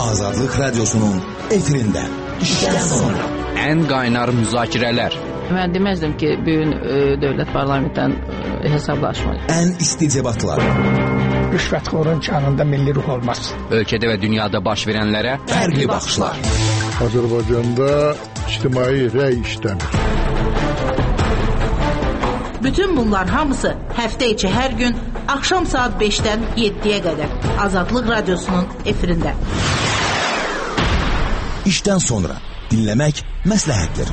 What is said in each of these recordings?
Azadlıq Radyosu'nun efirində. İşdən sonra. Ən qaynar müzakirələr. Mən deməzdim ki, bugün dövlət parlamentdən hesablaşma. Ən isti debatlar. Rüşvətxorun canında milli ruh olmaz. Ölkədə və dünyada baş verənlərə fərqli baxışlar. Azərbaycanda ictimai rəy işləmir. Bütün bunlar hamısı həftə içi hər gün axşam saat 5-dən 7-yə qədər Azadlıq Radyosu'nun efirində. İşdən sonra dinləmək məsləhətdir.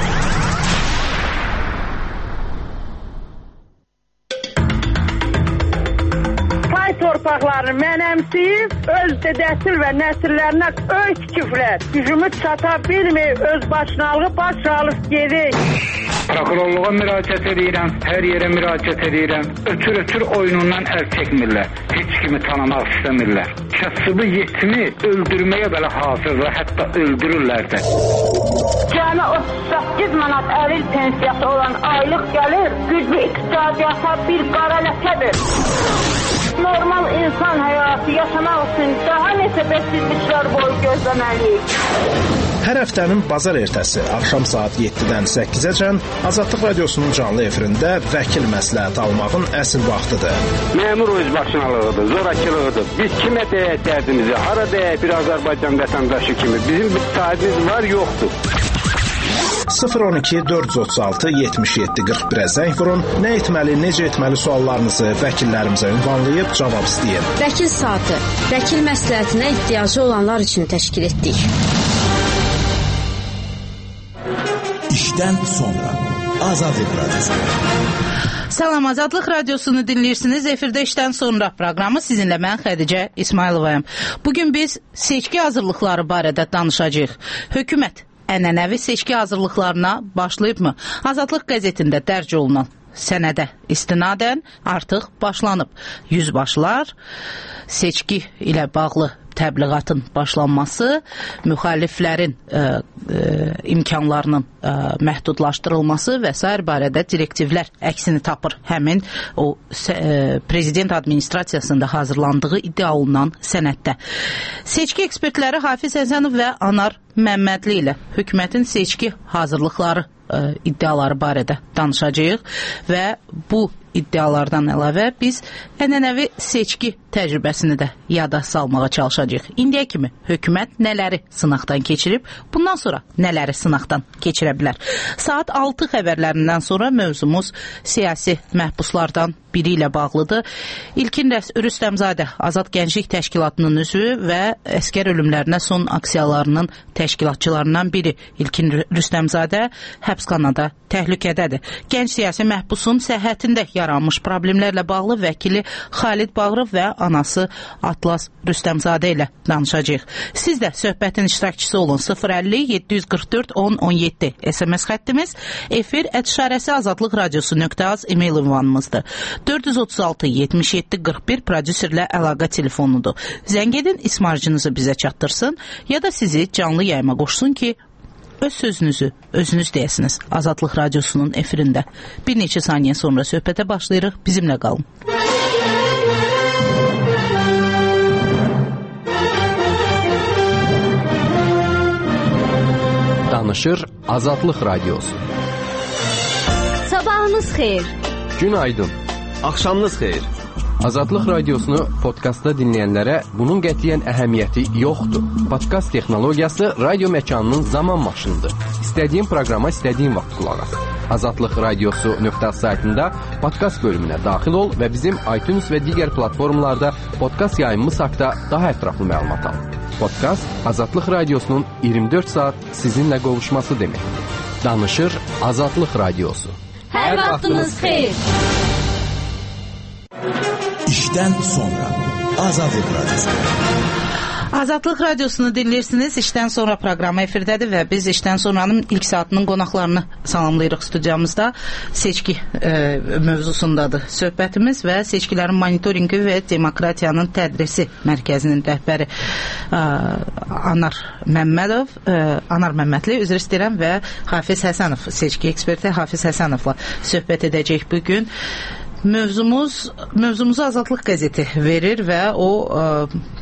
Pay torpaqlarını mənəmsiyib, öz dədəsil və nəsillərinə öy tikiblər. Gücümüz çata bilmir, öz başınalığı baş alıb gedir. Prokurorluğa müraciət edirəm, hər yerə müraciət edirəm. Ötür oyunundan əl çəkmirlər. Heç kimi tanımaq istəmirlər. Kasıbı yetimi öldürməyə belə hazırlar, hətta öldürürlər də. Cəmi 38 manat əril pensiyası olan aylıq gəlir, güclü iqtisadiyyata bir qara ləkədir. Normal insan həyatı yaşamaq üçün daha neçə bəsizliklər boyu gözləməliyik. Hər həftənin bazar ertəsi axşam saat 7-dən 8-əcən Azadlıq Radyosu'nun canlı efirində vəkil məsləhət almağın əsl vaxtıdır. Məmur özbaşınalığıdır, zorakılığıdır. Biz kimə deyək dərdimizi, hara deyək bir Azərbaycan vətəndaşı kimi. Bizim bir sahibimiz var, yoxdur. 012 436 77 41-ə zəng vurun. Nə etməli, necə etməli suallarınızı vəkillərimizə ünvanlayıb cavab istəyin. Vəkil saatı, vəkil məsləhətinə ehtiyacı olanlar üçün təşkil etdik. İşdən sonra Azadlıq Radyosu. Salam, Azadlıq Radiosunu dinləyirsiniz. Efirdə işdən sonra proqramı sizinlə mən Xədicə İsmayılovayım. Bugün biz seçki hazırlıqları barədə danışacağıq. Hökumət ənənəvi seçki hazırlıqlarına başlayıbmı? Azadlıq qəzetində dərc olunan sənədə istinadən artıq başlanıb. Yüzbaşlar seçki ilə bağlı təbliğatın başlanması, müxaliflərin imkanlarının məhdudlaşdırılması və s. barədə direktivlər əksini tapır həmin o prezident administrasiyasında hazırlandığı iddia olunan sənəddə. Seçki ekspertləri Hafiz Həsənov və Anar Məmmədli ilə hökumətin seçki hazırlıqları iddiaları barədə danışacağıq və bu iddialardan əlavə biz ənənəvi seçki təcrübəsini də yada salmağa çalışacağıq. İndiyə kimi hökumət nələri sınaqdan keçirib, bundan sonra nələri sınaqdan keçirə bilər. Saat 6 xəbərlərindən sonra mövzumuz siyasi məhbuslardan biri ilə bağlıdır. İlkin Rüstəmzadə Azad Gənclik Təşkilatının üzvü və əskər ölümlərinə son aksiyalarının təşkilatçılarından biri İlkin Rüstəmzadə həbsxanada təhlükədədir. Gənc siyasi məhbusun səhhətində yaranmış problemlərlə bağlı vəkili Xalid Bağırov və anası Atlas Rüstəmzadə ilə danışacağıq. Siz də söhbətin iştirakçısı olun. 050-744-10-17 SMS xəttimiz, efir @azadlıq radiosu.az e-mail ünvanımızdır. 436-77-41 prodüserlə əlaqə telefonudur. Zəng edin, ismarcınızı bizə çatdırsın ya da sizi canlı yayıma qoşsun ki, öz sözünüzü özünüz deyəsiniz. Azadlıq Radyosu'nun efirində. Bir neçə saniyə sonra söhbətə başlayırıq. Bizimlə qalın. Danışır Azadlıq Radyosu. Sabahınız xeyir. Günaydın. Axşamınız xeyir. Azadlıq Radiosunu podkastda dinləyənlərə bunun qətiyyən əhəmiyyəti yoxdur. Podkast texnologiyası radio məkanının zaman maşınıdır. İstədiyin proqrama istədiyin vaxt qulaq as. Azadlıq Radiosu.az saytında podkast bölümünə daxil ol və bizim iTunes və digər platformalarda podkast yayımımız haqqında daha ətraflı məlumat al. Podkast Azadlıq Radiosunun 24 saat sizinlə qovuşması deməkdir. Danışır Azadlıq Radiosu. Hər vaxtınız xeyir. İşdən sonra Azadlıq Radyosu. Azadlıq Radiosunu dinləyirsiniz. İşdən sonra proqramı efirdədir və biz işdən sonranın ilk saatının qonaqlarını salamlayırıq studiyamızda. Seçki mövzusundadır söhbətimiz və seçkilərin monitoringi və demokratiyanın tədrisi mərkəzinin rəhbəri Anar Məmmədli üzr istəyirəm və Hafiz Həsənov, seçki eksperti Hafiz Həsənovla söhbət edəcəyik bugün. Mövzumuzu Azadlıq qəzeti verir və o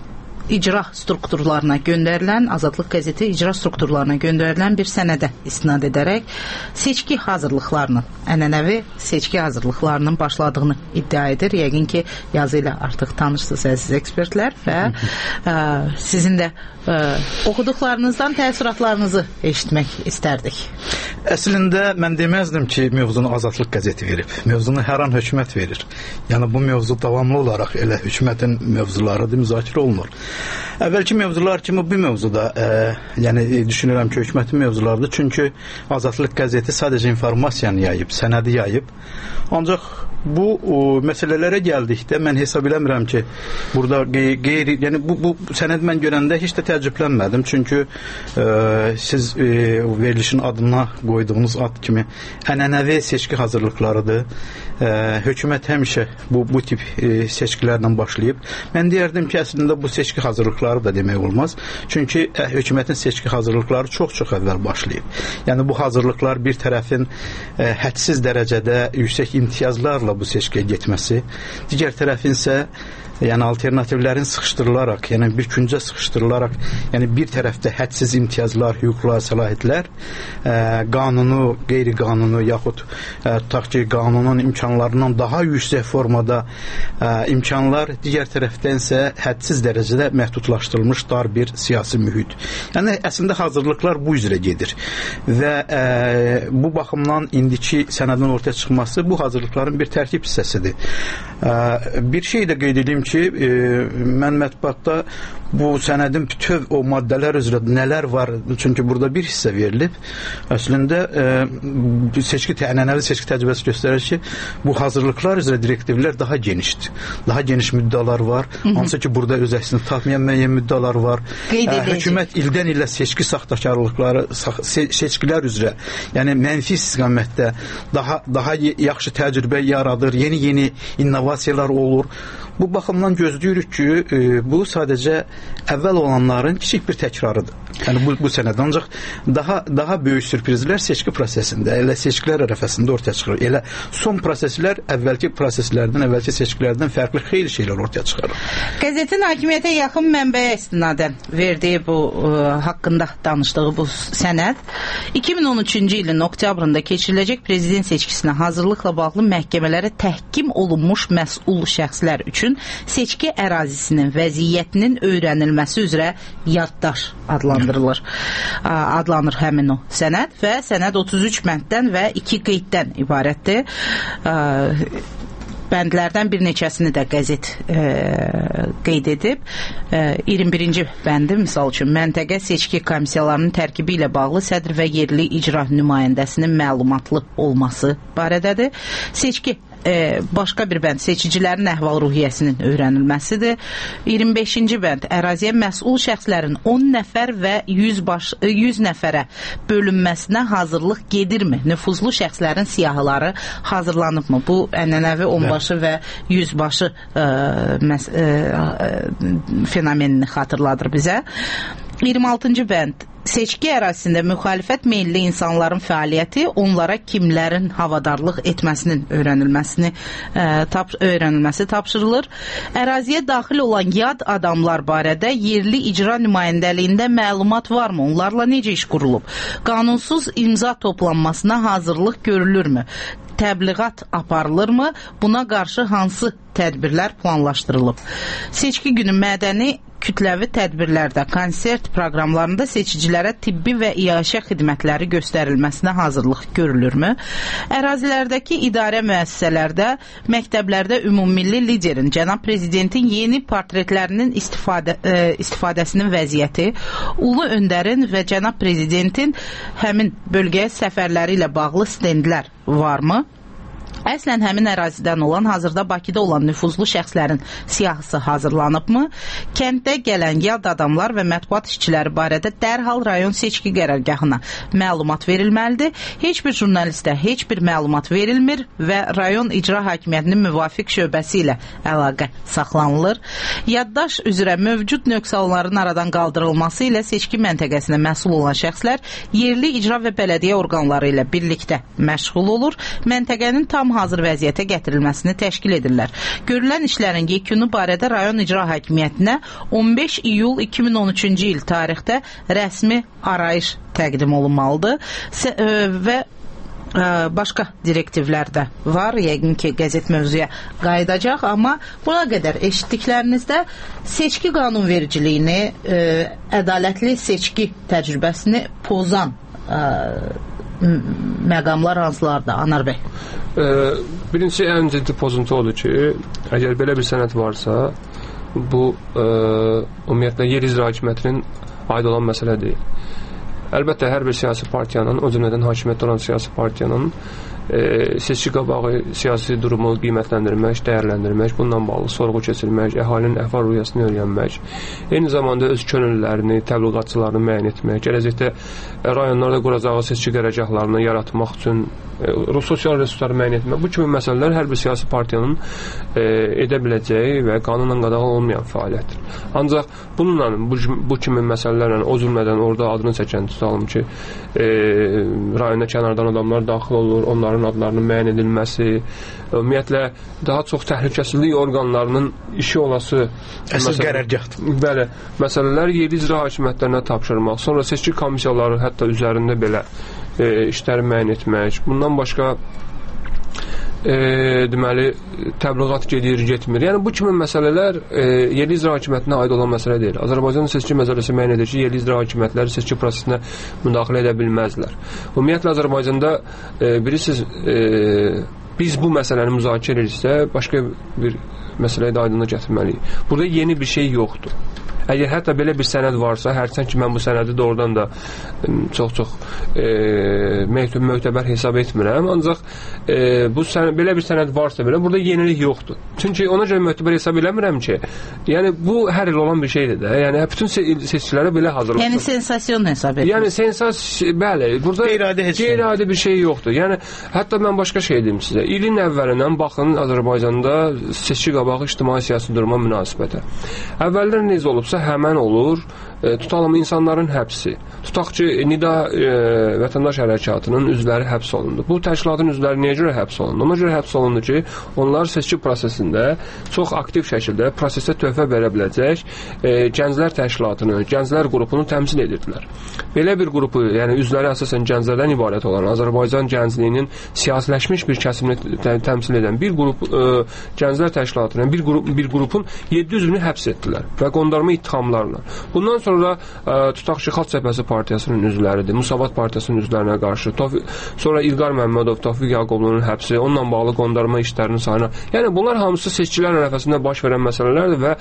icra strukturlarına göndərilən, Azadlıq qəzeti icra strukturlarına göndərilən bir sənədə istinad edərək seçki hazırlıqlarının, ənənəvi seçki hazırlıqlarının başladığını iddia edir. Yəqin ki, yazı ilə artıq tanışsınız əziz ekspertlər və sizin də oxuduqlarınızdan təəssüratlarınızı eşitmək istərdik. Əslində mən deməzdim ki, mövzunu Azadlıq qəzeti verib. Mövzunu hər an hökumət verir. Yəni bu mövzu davamlı olaraq elə hökumətin mövzularıdır, müzakirə olunur. Əvvəlki mövzular kimi bu mövzuda yəni düşünürəm ki, hökumətin mövzularıdır. Çünki Azadlıq qəzeti sadəcə informasiyanı yayıb, sənədi yayıb. Ancaq bu məsələlərə gəldikdə mən hesab eləmirəm ki, burada yəni bu sənəd mən görəndə heç də təəccüblənmədim. Çünki siz verilişin adına qoyduğunuz ad kimi ənənəvi seçki hazırlıqlarıdır. Hökumət həmişə bu tip seçkilərlə başlayıb. Mən deyərdim ki, əslində bu seçki hazırlıqları da demək olmaz. Çünki hökumətin seçki hazırlıqları çox-çox əvvəl başlayıb. Yəni bu hazırlıqlar bir tərəfin hədsiz dərəcədə yüksək imtiyazlarla bu seçkiyə getməsi, digər tərəfin isə yəni alternativlərin sıxışdırılaraq, yəni bir küncə sıxışdırılaraq, yəni bir tərəfdə hədsiz imtiyazlar, hüquqlar, səlahiyyətlər, qanunu, qeyri-qanunu yaxud tutaq ki, qanunun imkanlarından daha yüksək formada imkanlar, digər tərəfdən isə hədsiz dərəcədə məhdudlaşdırılmış dar bir siyasi mühit. Yəni əslində hazırlıqlar bu üzrə gedir və bu baxımdan indiki sənədin ortaya çıxması bu hazırlıqların bir tərkib hissəsidir. Bir şey də qeyd edeyim ki, mən mətbuatda bu sənədin bütöv o maddələr üzrə nələr var, çünki burada bir hissə verilib. Əslində ənənəvi seçki təcrübəsi göstərir ki, bu hazırlıqlar üzrə direktivlər daha genişdir. Daha geniş müddəalar var. Hansı ki, burada öz əksini tapmayan müəyyən müddəalar var. Hökumət ildən ilə seçki saxtakarlıqları, seçkilər üzrə, yəni mənfi istiqamətdə daha yaxşı təcrübə yaradır, yeni innovasiyalar olur. Bu baxımdan gözləyirik ki, bu sadəcə əvvəl olanların kiçik bir təkrarıdır. Yəni bu sənədə ancaq daha böyük sürprizlər seçki prosesində, elə seçkilər ərəfəsində ortaya çıxır. Elə son proseslər əvvəlki proseslərdən, əvvəlki seçkilərdən fərqli xeyli şeylər ortaya çıxarır. Qəzetin hakimiyyətə yaxın mənbəyə istinadən verdiyi bu haqqında danışdığı bu sənəd 2013-cü ilin oktyabrında keçiriləcək prezident seçkisinə hazırlıqla bağlı məhkəmələrə təhkim olunmuş məsul şəxslər üçün seçki ərazisinin vəziyyətinin öyrənilməsi üzrə yaddaş adlanır həmin o sənəd və sənəd 33 bənddən və 2 qeyddən ibarətdir. Bəndlərdən bir neçəsini də qəzet qeyd edib. 21-ci bəndi, misal üçün, məntəqə seçki komissiyalarının tərkibi ilə bağlı sədr və yerli icra nümayəndəsinin məlumatlı olması barədədir. Seçki başqa bir bənd seçicilərin əhval-ruhiyyəsinin öyrənilməsidir. 25-ci bənd əraziyə məsul şəxslərin 10 nəfər və 100 nəfərə bölünməsinə hazırlıq gedirmi? Nüfuzlu şəxslərin siyahıları hazırlanıbmı? Bu ənənəvi onbaşı və yüzbaşı fenomenini xatırladır bizə. 26-cı bənd seçki ərazisində müxalifət meyilli insanların fəaliyyəti onlara kimlərin havadarlıq etməsinin öyrənilməsi tapşırılır. Əraziyə daxil olan yad adamlar barədə yerli icra nümayəndəliyində məlumat varmı? Onlarla necə iş qurulub? Qanunsuz imza toplanmasına hazırlıq görülürmü? Təbliğat aparılırmı? Buna qarşı hansı tədbirlər planlaşdırılıb? Seçki günü mədəni kütləvi tədbirlərdə, konsert proqramlarında seçicilərə tibbi və iaşə xidmətləri göstərilməsinə hazırlıq görülürmü? Ərazilərdəki idarə müəssisələrdə, məktəblərdə ümummilli liderin, cənab prezidentin yeni portretlərinin istifadəsinin vəziyyəti, ulu öndərin və cənab prezidentin həmin bölgəyə səfərləri ilə bağlı stendlər varmı? Əslən həmin ərazidən olan, hazırda Bakıda olan nüfuzlu şəxslərin siyahısı hazırlanıbmı? Kənddə gələn yad adamlar və mətbuat işçiləri barədə dərhal rayon seçki qərargahına məlumat verilməlidir. Heç bir jurnalistə heç bir məlumat verilmir və rayon icra hakimiyyətinin müvafiq şöbəsi ilə əlaqə saxlanılır. Yaddaş üzrə mövcud nöqsanların aradan qaldırılması ilə seçki məntəqəsinə məsul olan şəxslər yerli icra və bələdiyyə orqanları ilə birlikdə məşğul olur. Məntəqənin tam tam hazır vəziyyətə gətirilməsini təşkil edirlər. Görülən işlərin yekunu barədə rayon icra hakimiyyətinə 15 iyul 2013-cü il tarixdə rəsmi arayış təqdim olunmalıdır və başqa direktivlər də var. Yəqin ki, qəzet mövzuya qayıdacaq, amma buna qədər eşitdiklərinizdə seçki qanunvericiliyini, ədalətli seçki təcrübəsini pozan məqamlar hansılardır, Anar bəy? Birincisi, ən ciddi pozuntu odur ki, əgər belə bir sənəd varsa, bu ümumiyyətlə yer icra hakimiyyətinin aid olan məsələ deyil. Əlbəttə, hər bir siyasi partiyanın, o cümlədən hakimiyyətdə olan siyasi partiyanın seçki qabağı siyasi durumu qiymətləndirmək, dəyərləndirmək, bununla bağlı sorğu keçirmək, əhalinin əhval-ruhiyyəsini öyrənmək, eyni zamanda öz könüllülərini, təbliğatçılarını müəyyən etmək, gələcəkdə rayonlarda quracağı seçki qərargahlarını yaratmaq üçün sosial resursları müəyyən etmək, bu kimi məsələlər hər bir siyasi partiyanın edə biləcəyi və qanunla qadağan olmayan fəaliyyətdir. Ancaq bununla, bu kimi məsələlərlə, o cümlədən orada adını çəkən tutalım ki, rayonda kənardan adamlar daxil olur, onların adlarının müəyyən edilməsi, ümumiyyətlə daha çox təhlükəsizlik orqanlarının işi olası əsas qərargahdır. Bəli, məsələlər yerli icra hakimiyyətlərinə tapşırmaq, sonra seçki komissiyaları hətta üzərində belə işləri müəyyən etmək, bundan başqa deməli, təbliğat gedir, getmir. Yəni, bu kimi məsələlər yerli icra hakimiyyətinə aid olan məsələ deyil. Azərbaycanın seçki məsələsi müəyyən edir ki, yerli icra hakimiyyətləri seçki prosesinə müdaxilə edə bilməzlər. Ümumiyyətlə, Azərbaycanda bilirsiniz, biz bu məsələni müzakirə edirsə, başqa bir məsələyə də aydınlıq gətirməliyik. Burada yeni bir şey yoxdur. Əgər hətta belə bir sənəd varsa, hərçənd ki, mən bu sənədi doğrudan da çox möhtəbər hesab etmirəm, ancaq belə bir sənəd varsa belə, burada yenilik yoxdur. Çünki ona görə möhtəbər hesab eləmirəm ki, yəni bu hər il olan bir şeydir də, yəni bütün seçkilərə belə hazırlanır. Yəni sensasyon hesab edir. Yəni bəli, burada qeyri-adi bir şey yoxdur. Yəni, hətta mən başqa şey deyim sizə, ilin əvvəlindən baxın Azərbaycanda seçki qabağı ictimai-siyasi duruma münasibətə. Əvvəllər necə olubsa, həmən olur, tutalım insanların həbsi. Tutaq ki, Nida vətəndaş hərəkatının üzvləri həbs olundu. Bu təşkilatın üzvləri niyə görə həbs olundu? Ona görə həbs olundu ki, onlar seçki prosesində çox aktiv şəkildə prosesə töhfə verə biləcək gənclər təşkilatını, gənclər qrupunu təmsil edirdilər. Belə bir qrupu, yəni üzvləri əsasən gənclərdən ibarət olan Azərbaycan gəncliyinin siyasiləşmiş bir kəsimini təmsil edən bir qrup gənclər təşkilatının, bir qrupun 7 üzvünü həbs etdilər və qondarma ittihamlarla. Bundan sonra tutaq ki, Xalq Cəbhəsi partiyasının üzvləridir, Müsavat partiyasının üzvlərinə qarşı, sonra İlqar Məmmədov, Tofiq Yaqublu'nun həbsi, onunla bağlı qondarma işlərinin sayına. Yəni, bunlar hamısı seçkilər ərəfəsində baş verən məsələlərdir və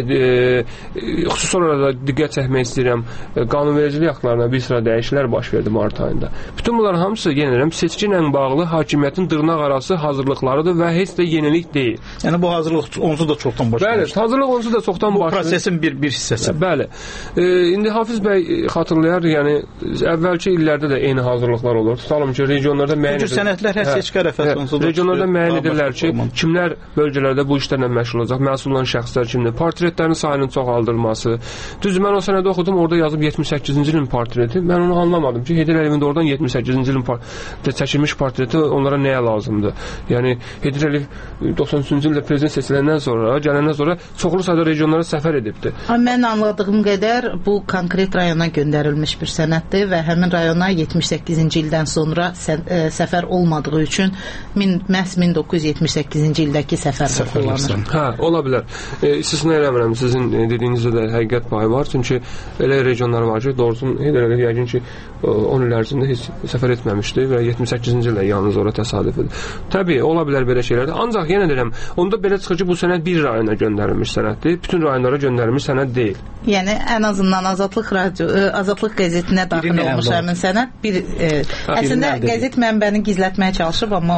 xüsusi olaraq da diqqət çəkmək istəyirəm, qanunvericilik aktlarına bir sıra dəyişikliklər baş verdi mart ayında. Bütün bunlar hamısı, yeniləm, seçki ilə bağlı hakimiyyətin dırnaq arası hazırlıqlarıdır və heç də yenilik deyil. Yəni, bu hazırlıq onsuz da çoxdan başlamışdır. Bəli, hazırlıq onsuz da çoxdan başlamışdır. Bu prosesin bir hissəsi. Bəli. İndi Hafiz bəy xatırlayar, yəni əvvəlki illərdə də eyni hazırlıqlar olur. Tutalım ki, regionlarda müəyyən edilir. Sənədlər hər seçki ərəfəsində regionlarda müəyyən edirlər ki, kimlər bölgələrdə bu işlərlə məşğul olacaq, məsul olan şəxslər kimdir, portretlərin sayının çoxaldılması. Düzdür, mən o sənədə oxudum, orada yazıb 78-ci ilin portreti. Mən onu anlamadım ki, Heydər Əliyevin də oradan 78-ci ilin çəkilmiş portreti onlara nəyə lazımdır? Yəni, Heydər Əliyev 93-cü ildə prezident seçiləndən sonra, gələndən sonra çoxlu sayda regionlara səfər edibdir. Mən anladığım qədər bu konkret rayona göndərilmiş bir sənəddir və həmin rayona 78-ci ildən sonra səfər olmadığı üçün məhz 1978-ci ildəki səfər kullanır. Hə, ola bilər. İstisna eləmirəm, sizin dediyinizdə də həqiqət payı var, çünki elə regionlar var ki, doğrusu Heydər Əliyev yəqin ki 10 il ərzində heç səfər etməmişdi və 78-ci ildə yalnız ora təsadüf edir. Təbii, ola bilər belə şeylərdir. Ancaq yenə deyirəm, onda belə çıxır ki, bu sənəd bir rayona göndərilmiş sənəddir, bütün rayonlara göndərilmiş sənəd deyil. Yəni, ən azından Azadlıq qəzetinə daxil olmuş həmin sənəd əslində qəzet mənbəni gizlətməyə çalışıb, amma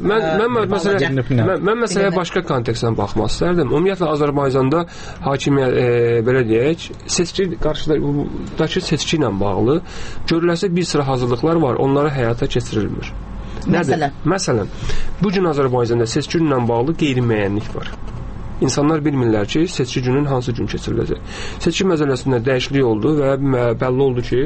mən məsələyə başqa kontekstdən baxmaq istərdim. Ümumiyyətlə, Azərbaycanda hakimiyyət, belə deyək, qarşıdakı seçki ilə bağlı görüləsə bir sıra hazırlıqlar var, onlara həyata keçirilmir. Məsələn? Məsələn, bugün Azərbaycanda seçki ilə bağlı qeyri-müəyyənlik var. İnsanlar bilmirlər ki, seçki günün hansı gün keçiriləcək. Seçki məsələsində dəyişiklik oldu və bəlli oldu ki,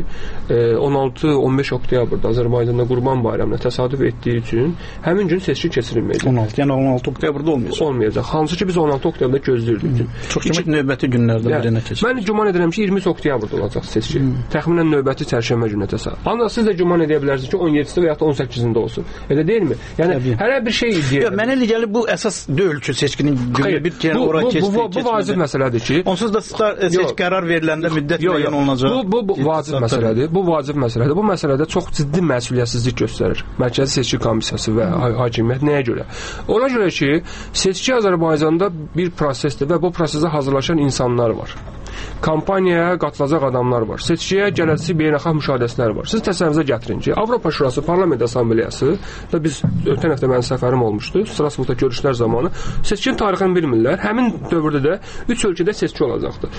16-15 oktyabrda Azərbaycanda Qurban Bayramına təsadüf etdiyi üçün həmin gün seçki keçirilməyəcək. 16 oktyabrda olmayacaq. Hansı ki, biz 16 oktyabda gözləyirdik. Çox kimi növbəti günlərdən birinə keçir. Mən güman edirəm ki, 20 oktyabrda olacaq seçki. Təxminən növbəti çərşənbə günə təsadüf. Ancaq siz də güman edə bilərsiniz ki, 17-də və ya 18-də olsun. Elə deyilmi? Yəni hər bir şey deyir. Mənə elə gəlir bu əsas deyil ki, seçkinin günü bir kere ora keçdi. Bu vacib məsələdir ki, onsuz da seçki qərar veriləndə müddət müəyyən olunacaq. Bu vacib məsələdir. Bu vacib məsələdir. Bu məsələdə çox ciddi məsuliyyətsizlik göstərir Mərkəzi Seçki Komissiyası və hakimiyyət. Nəyə görə? Ona görə ki, seçki Azərbaycanda bir prosesdir və bu prosesə hazırlaşan insanlar var. Kampaniyaya qatılacaq adamlar var. Seçkiyə gələcək beynəlxalq müşahidəçilər var. Siz təsəvvürünüzə gətirin ki, Avropa Şurası Parlament Assambleyası və biz ötən həftə mənim səfərim olmuşdu. Strasburqda görüşlər zamanı seçkin tarixini bilmirlər. Həmin dövrdə də 3 ölkədə seçki olacaqdı.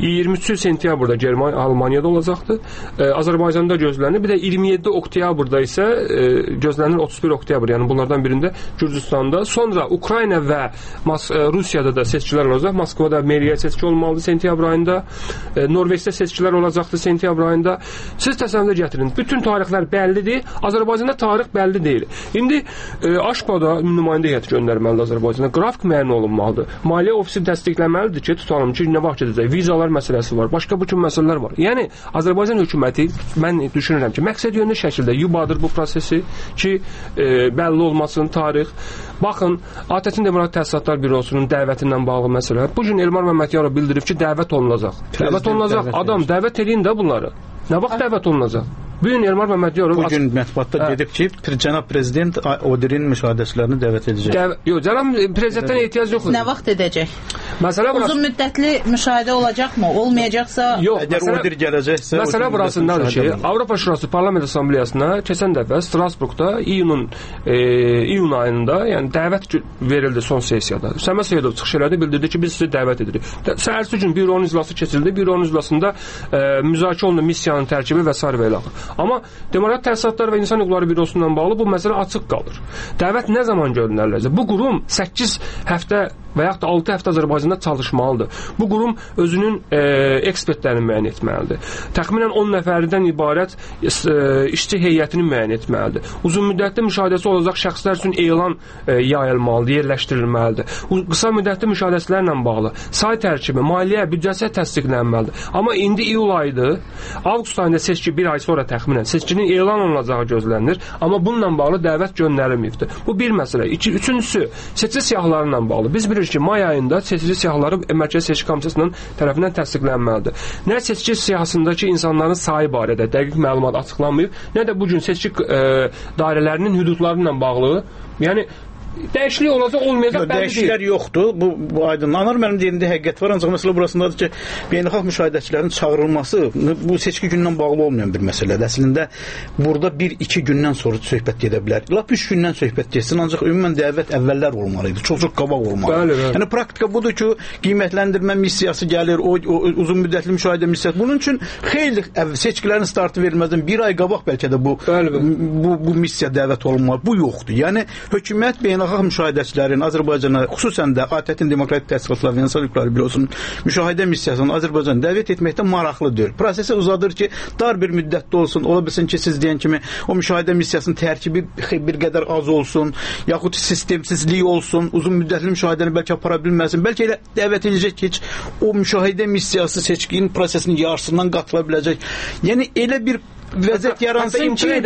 23 sentyabrda Almaniyada olacaqdı. Azərbaycanda gözlənir. Bir də 27 oktyabrda isə gözlənir 31 oktyabr, yəni bunlardan birində Gürcüstanda. Sonra Ukrayna və Rusiyada da seçkilər olacaq. Moskvada meriyə seçki olmalıdır sentyabr ayında. Norveçdə seçkilər olacaqdı sentyabr ayında. Siz təsəvvürə gətirin. Bütün tarixlər bəllidir. Azərbaycanda tarix bəlli deyil. İndi AŞPA-da nümayəndə heyəti göndərməlidir Azərbaycana. Qrafik müəyyən olunmalıdır. Maliyyə ofisi təsdiqləməlidir ki, tutalım ki, nə vaxt gedəcək. Vizalar məsələsi var. Başqa bu kimi məsələlər var. Yəni Azərbaycan hökuməti, mən düşünürəm ki, məqsədyönlü şəkildə yubadır bu prosesi ki, bəlli olmasın tarix. Baxın, ATƏT-in Demokratik Təsisatlar Bürosunun dəvətindən bağlı məsələ. Bu gün Elmar Məmmədyanov bildirib ki, dəvət olunacaq. Dəvət olunacaq. Adam dəvət edin də bunları. Nə vaxt dəvət olunacaq? Bu gün Elmar Məmmədyanov bu gün mətbuatda dedib ki, cənab prezident ODİR-in müşahidəçilərini dəvət edəcək. Yox, cənab prezidentdən ehtiyac yoxdur. Nə vaxt edəcək? Məsələ burası. Uzun müddətli müşahidə olacaqmı? Olmayacaqsa, əgər ODİR gələcəksə, məsələ burasındadır ki, Avropa Şurası Parlament Assambleyasına keçən dəfə Strasburqda iyun ayında, yəni dəvət verildi son sessiyada. Səməd Seyidov çıxış elədi, bildirdi ki, biz sizi dəvət edirik. Səhərsi gün büronun iclası keçirildi. Büronun iclasında müzakirə olundu missiyanın tərkibi və sair və ilaxır. Amma Demokratik Təsisatlar və İnsan Hüquqları Bürosundan bağlı bu məsələ açıq qalır. Dəvət nə zaman göndəriləcək? Bu qurum 8 həftə və yaxud da 6 həftə Azərbaycanda çalışmalıdır. Bu qurum özünün ekspertlərini müəyyən etməlidir. Təxminən 10 nəfərdən ibarət işçi heyətini müəyyən etməlidir. Uzun müddətli müşahidəsi olacaq şəxslər üçün elan yayılmalıdır, yerləşdirilməlidir. Qısa müddətli müşahidəçilərlə bağlı say tərkibi, maliyyə, büdcəsi təsdiqlənməlidir. Amma indi iyul ayıdır. Avqust ayında seçki bir ay sonra təxminən seçkinin elan olunacağı gözlənilir. Amma bununla bağlı dəvət göndərilməyibdir. Bu bir məsələ. Üçüncüsü, seçki siyahılarıyla bağlı. Biz bilirik ki, may ayında seçki siyahıları Mərkəzi Seçki Komissiyasının tərəfindən təsdiqlənməlidir. Nə seçki siyahısındakı insanların sayı barədə dəqiq məlumat açıqlanmayıb, nə də bu gün seçki dairələrinin hüdudları ilə bağlı, yəni dəyişiklik olacaq, olmayacaq bəlli deyil. Dəyişikliklər yoxdur. Bu aydınlanır. Mənim deyimdə həqiqət var. Ancaq məsələ burasındadır ki, beynəlxalq müşahidəçilərin çağırılması bu seçki gündən bağlı olmayan bir məsələdir. Əslində burada 1-2 gündən sonra söhbət gedə bilər. Lap 3 gündən söhbət getsin. Ancaq ümumən dəvət əvvəllər olmalı idi. Çox qabaq olmalı. Bəli. Yəni praktika budur ki, qiymətləndirmə missiyası gəlir, o uzun müddətli müşahidə missiyası. Bunun üçün xeyli seçkilərin startı verilməzdən 1 ay qabaq bəlkə də bu missiya dəvət olunmalı. Bu yoxdur. Yəni hökumət beynəlxalq müşahidəçilərin Azərbaycana, xüsusən də ATƏT-in Demokratik Təsisatlar və İnsan Hüquqları Bürosunun müşahidə missiyasını Azərbaycana dəvət etməkdə maraqlıdır. Prosesi uzadır ki, dar bir müddətdə olsun. Ola bilsin ki, siz deyən kimi o müşahidə missiyasının tərkibi bir qədər az olsun, yaxud sistemsizlik olsun, uzun müddətli müşahidəni bəlkə apara bilməsin. Bəlkə elə dəvət edəcək ki, o müşahidə missiyası seçkinin prosesinin yarısından qatıla biləcək. Yəni elə bir vəziyyət yaransın ki,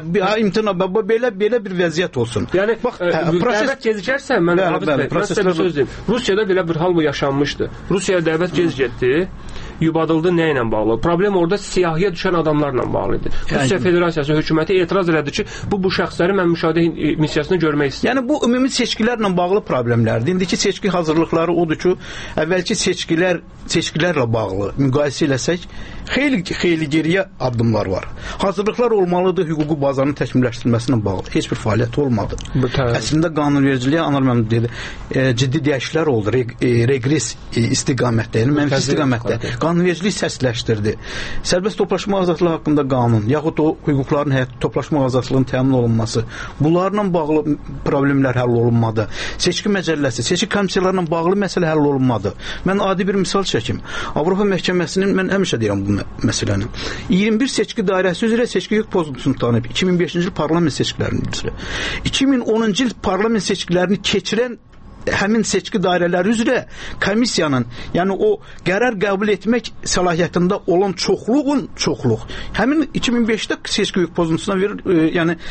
belə bir vəziyyət olsun. Yəni dəvət gecikərsə, mən sizə bir söz deyim. Rusiyada belə bir hal yaşanmışdı. Rusiyaya dəvət gecikdi. Yubadıldı nə ilə bağlı? Problem orada siyahıya düşən adamlarla bağlı idi. Rusiya Federasiyası hökuməti etiraz elədi ki, bu şəxsləri mən müşahidə missiyasını görmək istəyirəm. Yəni bu ümumi seçkilərlə bağlı problemlərdir. İndiki seçki hazırlıqları odur ki, əvvəlki seçkilər seçkilərlə bağlı müqayisə eləsək, xeyli geriyə addımlar var. Hazırlıqlar olmalıdır hüquqi bazanın təkmilləşdirilməsinə bağlı. Heç bir fəaliyyət olmadı. Əslində qanunvericiliyə anlamam dedi, ciddi dəyişikliklər oldu. Regress istiqamətdə, yəni mənfi istiqamətdə. Qanunvericilik səsləşdirdi. Sərbəst toplaşma azadlığı haqqında qanun, yaxud o hüquqların toplaşma azadlığının təmin olunması, bunlarla bağlı problemlər həll olunmadı. Seçki məcəlləsi, seçki komissiyalarla bağlı məsələ həll olunmadı. Mən adi bir misal çəkim. Avropa Məhkəməsinin, mən həmişə deyirəm bu məsələnin, 21 seçki dairəsi üzrə seçki hüquq pozuntusunu tanıyıb 2005-ci il parlament seçkilərinin üzrə. 2010-cu il parlament seçkilərini keçirən həmin seçki dairələri üzrə komissiyanın, yəni o qərar qəbul etmək səlahiyyətində olan çoxluq həmin 2005-də seçki hüquq pozuntusuna verir,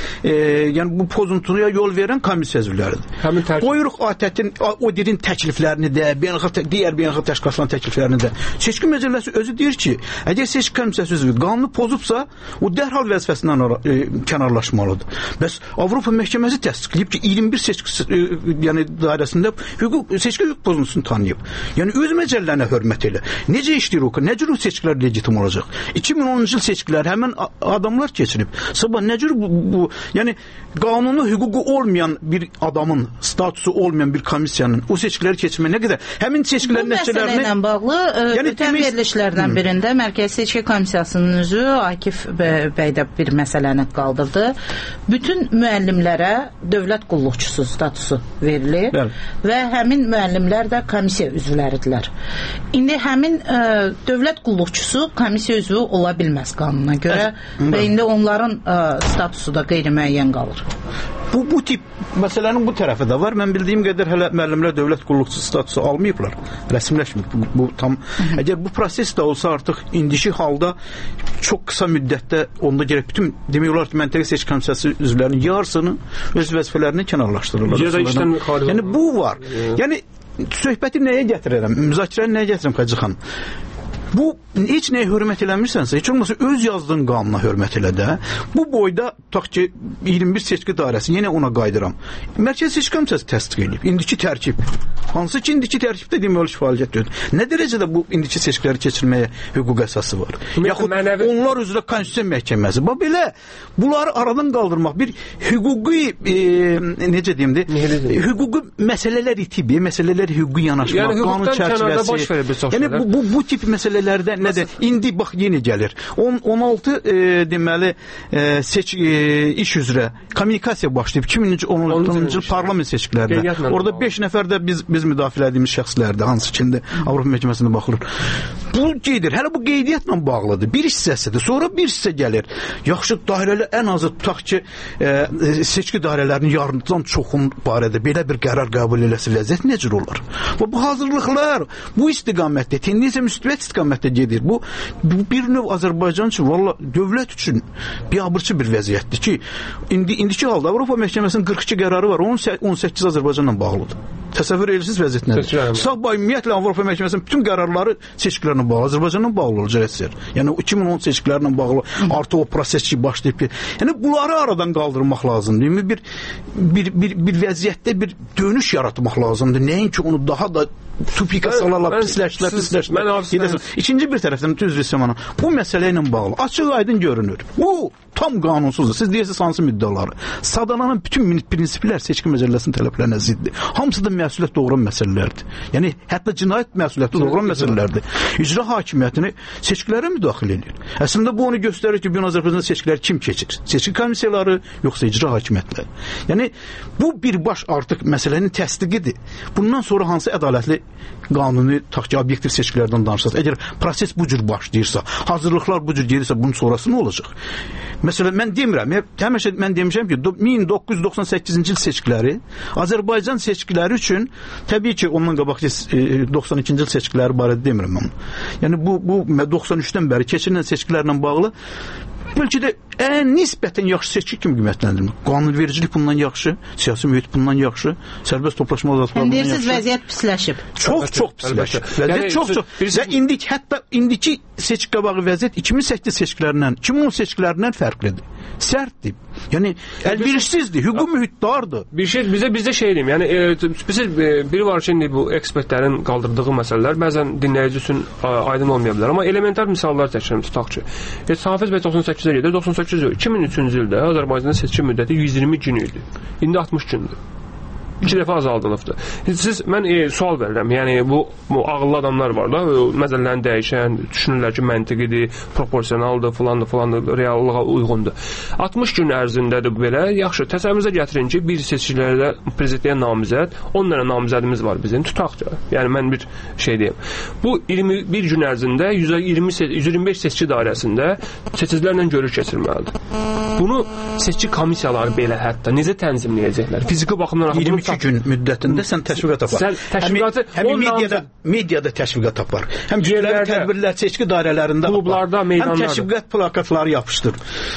yəni bu pozuntuya yol verən komissiya üzvləridir. Qoyuruq ATƏT-in o dirin təkliflərini də, digər beynəlxalq təşkilatların təkliflərini də. Seçki məcəlləsi özü deyir ki, əgər seçki komissiyası üzvü qanunu pozubsa, o dərhal vəzifəsindən kənarlaşmalıdır. Bəs Avropa Məhkəməsi təsdiqləyib ki, 21 seçki dairəsində seçki hüquq pozuntusunu tanıyıb. Yəni öz məcəllələrinə hörmət elə. Necə işləyir o? Nə cür seçkilər legitim olacaq? 2010-cu il seçkilər həmin adamlar keçirib. Sabah nə cür bu yəni qanunu hüququ olmayan bir adamın, statusu olmayan bir komissiyanın o seçkiləri keçirməyə nə qədər? Həmin seçkilərin nəticələrini bu məsələ ilə bağlı ötən verilişlərdən birində Mərkəzi Seçki Komissiyasının üzvü Akif bəy də bir məsələni qaldırdı. Bütün müəllimlərə dövlət qulluqçusu statusu verilir. Bəli. Və həmin müəllimlər də komissiya üzvləridirlər. İndi həmin dövlət qulluqçusu komissiya üzvü ola bilməz qanuna görə və indi onların statusu da qeyri-müəyyən qalır. Bu tip məsələnin bu tərəfi də var. Mən bildiyim qədər hələ müəllimlər dövlət qulluqçusu statusu almayıblar. Rəsmiləşməyib. Bu tam əgər bu proses də olsa artıq indiki halda çox qısa müddətdə onda gərək bütün demək olar ki, məntəqə seçki komissiyası üzvlərinin yarısını öz vəzifələrini kənarlaşdırırlar. Yəni bu var. Yəni söhbəti nəyə gətirirəm? Müzakirəni nəyə gətirirəm Xacı xanım? Bu heç nəyə hörmət eləmirsənsə, heç olmasa öz yazdığın qanuna hörmət elə də. Bu boyda tutaq ki 21 seçki dairəsi, yenə ona qayıdıram. Mərkəzi Seçki Komissiyası təsdiq edib. İndiki tərkib. Hansı ki indiki tərkibdə demək fəaliyyət gördü. Nə dərəcədə bu indiki seçkiləri keçirməyə hüquq əsası var? Yaxud onlar üzrə Konstitusiya Məhkəməsi. Bax belə bunları aradan qaldırmaq bir hüquqi necə deyim də, hüquqi məsələlər itibi, məsələlər hüquqi yanaşmaq, qanun çərçivəsi. Yəni bu tip məsələlərdə nədir? İndi bax yeni gəlir. 16 deməli iş üzrə kommunikasiya başlayıb 2016-cı il parlament seçkilərində. Orada 5 nəfər də biz müdafiə etdiyimiz şəxslərdir, hansı ki Avropa Məhkəməsinə baxılır. Bu gedir. Hələ bu qeydiyyatla bağlıdır. Bir hissəsidir. Sonra bir hissə gəlir. Yaxşı dairələr ən azı tutaq ki seçki dairələrinin yarımdan çoxun barədə belə bir qərar qəbul eləsə vəziyyət necə olar? Və bu hazırlıqlar bu istiqamətdə, tendensiya müsbət istiqamətdə gedir. Bu bir növ Azərbaycan üçün, valla dövlət üçün biabırçı bir vəziyyətdir ki, indiki halda Avropa Məhkəməsinin 42 qərarı var, 18 Azərbaycanla bağlıdır. Təsəvvür edirsiniz vəziyyət nədir? Sabah ümumiyyətlə Avropa Məhkəməsinin bütün qərarları seçkilərlə bağlı, Azərbaycanla bağlı olacaq əsər. Yəni 2010 seçkilərlə bağlı artıq o proses ki başlayıb. Yəni bunları aradan qaldırmaq lazımdır. Bir vəziyyətdə bir dönüş yaratmaq lazımdır. Nəinki onu daha da tupika salarlar, pisləşdirlər. İkinci bir tərəfdən bu məsələ ilə bağlı açıq aydın görünür. Bu tam qanunsuzdur. Siz deyirsiniz hansı müddəaları. Sadalanan bütün prinsiplər seçki məcəlləsinin tələblərinə ziddir. Hamısı da məsuliyyət doğuran məsələlərdir. Yəni hətta cinayət məsuliyyəti doğuran məsələlərdir. İcra hakimiyyətini seçkilərə müdaxilə edir. Əslində bu onu göstərir ki, Azərbaycanda seçkiləri kim keçir? Seçki komissiyaları yoxsa icra hakimiyyətləri? Yəni bu birbaş artıq məsələnin təsdiqidir. Bundan sonra hansı ədalətli qanuni tutaq ki, obyektiv seçkilərdən danışsaq, əgər proses bu cür başlayırsa, hazırlıqlar bu cür gedirsə, bunun sonrası nə olacaq? Məsələn, mən demirəm, həmişə mən demişəm ki, 1998-ci il seçkiləri Azərbaycan seçkiləri üçün, təbii ki, ondan qabaq 92-ci il seçkiləri barədə demirəm mən. Yəni bu 93-dən bəri keçirilən seçkilərlə bağlı bəlkə də nisbətən yaxşı seçki kimi qiymətləndirmək. Qanunvericilik bundan yaxşı, siyasi mühit bundan yaxşı, sərbəst toplaşma azadlığı bundan yaxşı. Deyirsiz, vəziyyət pisləşib. Çox pisləşib. Vəziyyət çox. Və hətta indiki seçki qabağı vəziyyət 2008 seçkilərindən, 2010 seçkilərindən fərqlidir. Sərtdir. Yəni əlverişsizdir, hüquq mühit dardır. Bizdə şey deyim, yəni biri var ki, indi bu ekspertlərin qaldırdığı məsələlər bəzən dinləyici üçün aydın olmaya bilər, amma elementar misallar çəkirəm, tutaq ki. Hafiz bəy 98-ə gedir, 2003-cü ildə Azərbaycanda seçki müddəti 120 gün idi. İndi 60 gündür. 2 dəfə azaldılıbdır. Mən sual verirəm, yəni bu ağıllı adamlar var da, məsələlərini dəyişən, düşünürlər ki, məntiqidir, proporsionaldır, filandır, reallığa uyğundur. 60 gün ərzindədir belə, yaxşı, təsəvvürünüzə gətirin ki, bir seçkilərdə prezidentliyə namizəd, 10 dənə namizədimiz var bizim, tutaq ki, yəni mən bir şey deyim. Bu 21 gün ərzində 125 seçki dairəsində seçicilərlə görüş keçirməlidir. Bunu seçki komissiyaları belə hətta necə tənzimləyəcəklər? Fiziki baxımdan 22 gün müddətində sən təşviqat apar. Həmin mediada təşviqat apar. Həm kütləvi tədbirlər seçki dairələrində klublarda, meydanlarda. Həm təşviqat plakatları yapışdır.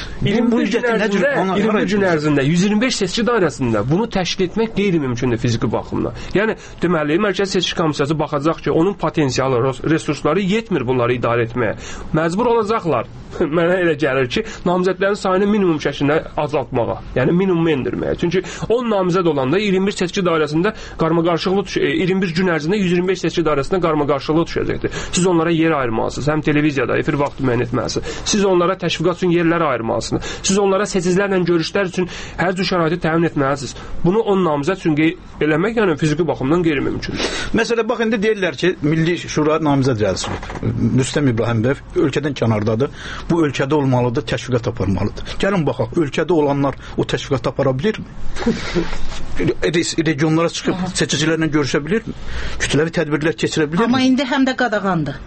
20 gün ərzində 125 seçki dairəsində bunu təşkil etmək qeyri-mümkündür fiziki baxımdan. Yəni deməli, Mərkəzi Seçki Komissiyası baxacaq ki, onun potensialı, resursları yetmir bunları idarə etməyə. Məcbur olacaqlar. Mənə elə gəlir ki, namizədlərin sayını minimum şəklində azaltmağa, yəni minimumu endirməyə. Çünki 10 namizəd olanda 21 seçki dairəsində qarmaqarışıqlı 21 gün ərzində 125 seçki dairəsində qarmaqarışıqlı düşəcəkdir. Siz onlara yer ayırmalısınız, həm televiziyada efir vaxtı müəyyən etməlisiniz. Siz onlara təşviqat üçün yerlər ayırmalısınız. Siz onlara seçicilərlə görüşlər üçün hər cür şəraiti təmin etməlisiniz. Bunu 10 namizəd üçün eləmək yəni fiziki baxımdan qeyri-mümkündür. Məsələn, bax indi deyirlər ki, Milli Şura namizəd rəisi Rüstəm İbrahimov ölkədən kənardadır. Bu ölkədə olmalıdır, təşviqat aparmalıdır. Gəlin baxaq, ölkədə olanlar o təşviqat apara bilirmi? Regionlara çıxıb seçicilərlə görüşə bilirmi? Kütləvi tədbirlər keçirə bilirmi? Amma indi həm də qadağandır.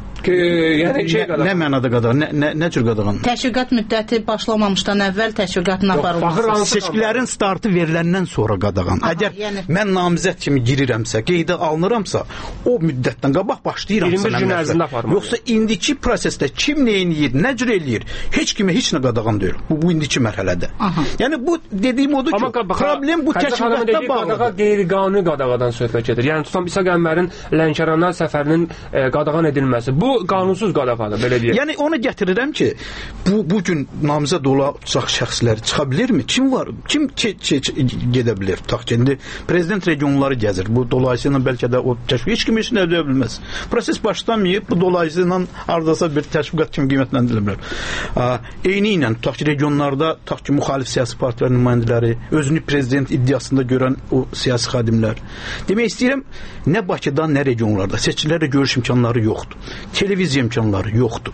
Nə mənada qadağan? Nə cür qadağan? Təşviqat müddəti başlamamışdan əvvəl təşviqatın aparılması. Seçkilərin startı veriləndən sonra qadağan. Əgər mən namizəd kimi girirəmsə, qeydə alınıramsa, o müddətdən qabaq başlayıramsa 21 gün ərzində aparmaq. Yoxsa indiki prosesdə kim nə eləyir, nə cür eləyir, heç kimə heç nə qadağan deyil. Bu indiki mərhələdə. Yəni bu dediyim odur ki, problem bu təşviqatda bağlıdır. Qeyri-qanuni qadağadan söhbət gedir. Yəni tutam İsa Qəmbərin Lənkərana səfərinin qadağan edilməsi. Bu qanunsuz qadağandır, belə deyək. Yəni onu gətirirəm ki, bu gün namizəd olacaq şəxslər çıxa bilirmi? Kim var? Kim gedə bilər? Tutaq ki, indi prezident regionları gəzir. Bu dolayısıyla bəlkə də o təşviq heç kim heç nə edə bilməz. Proses başlamayıb, bu dolayısıyla ardasa bir təşviqat kimi qiymətləndirilə bilər. Eyni ilə tutaq ki, regionlarda tutaq ki, müxalif siyasi partilərin nümayəndələri, özünü prezident iddiasında görən o siyasi xadimlər. Demək istəyirəm, nə Bakıda, nə regionlarda seçkilərlə görüş imkanları yoxdur. Televiziya imkanları yoxdur.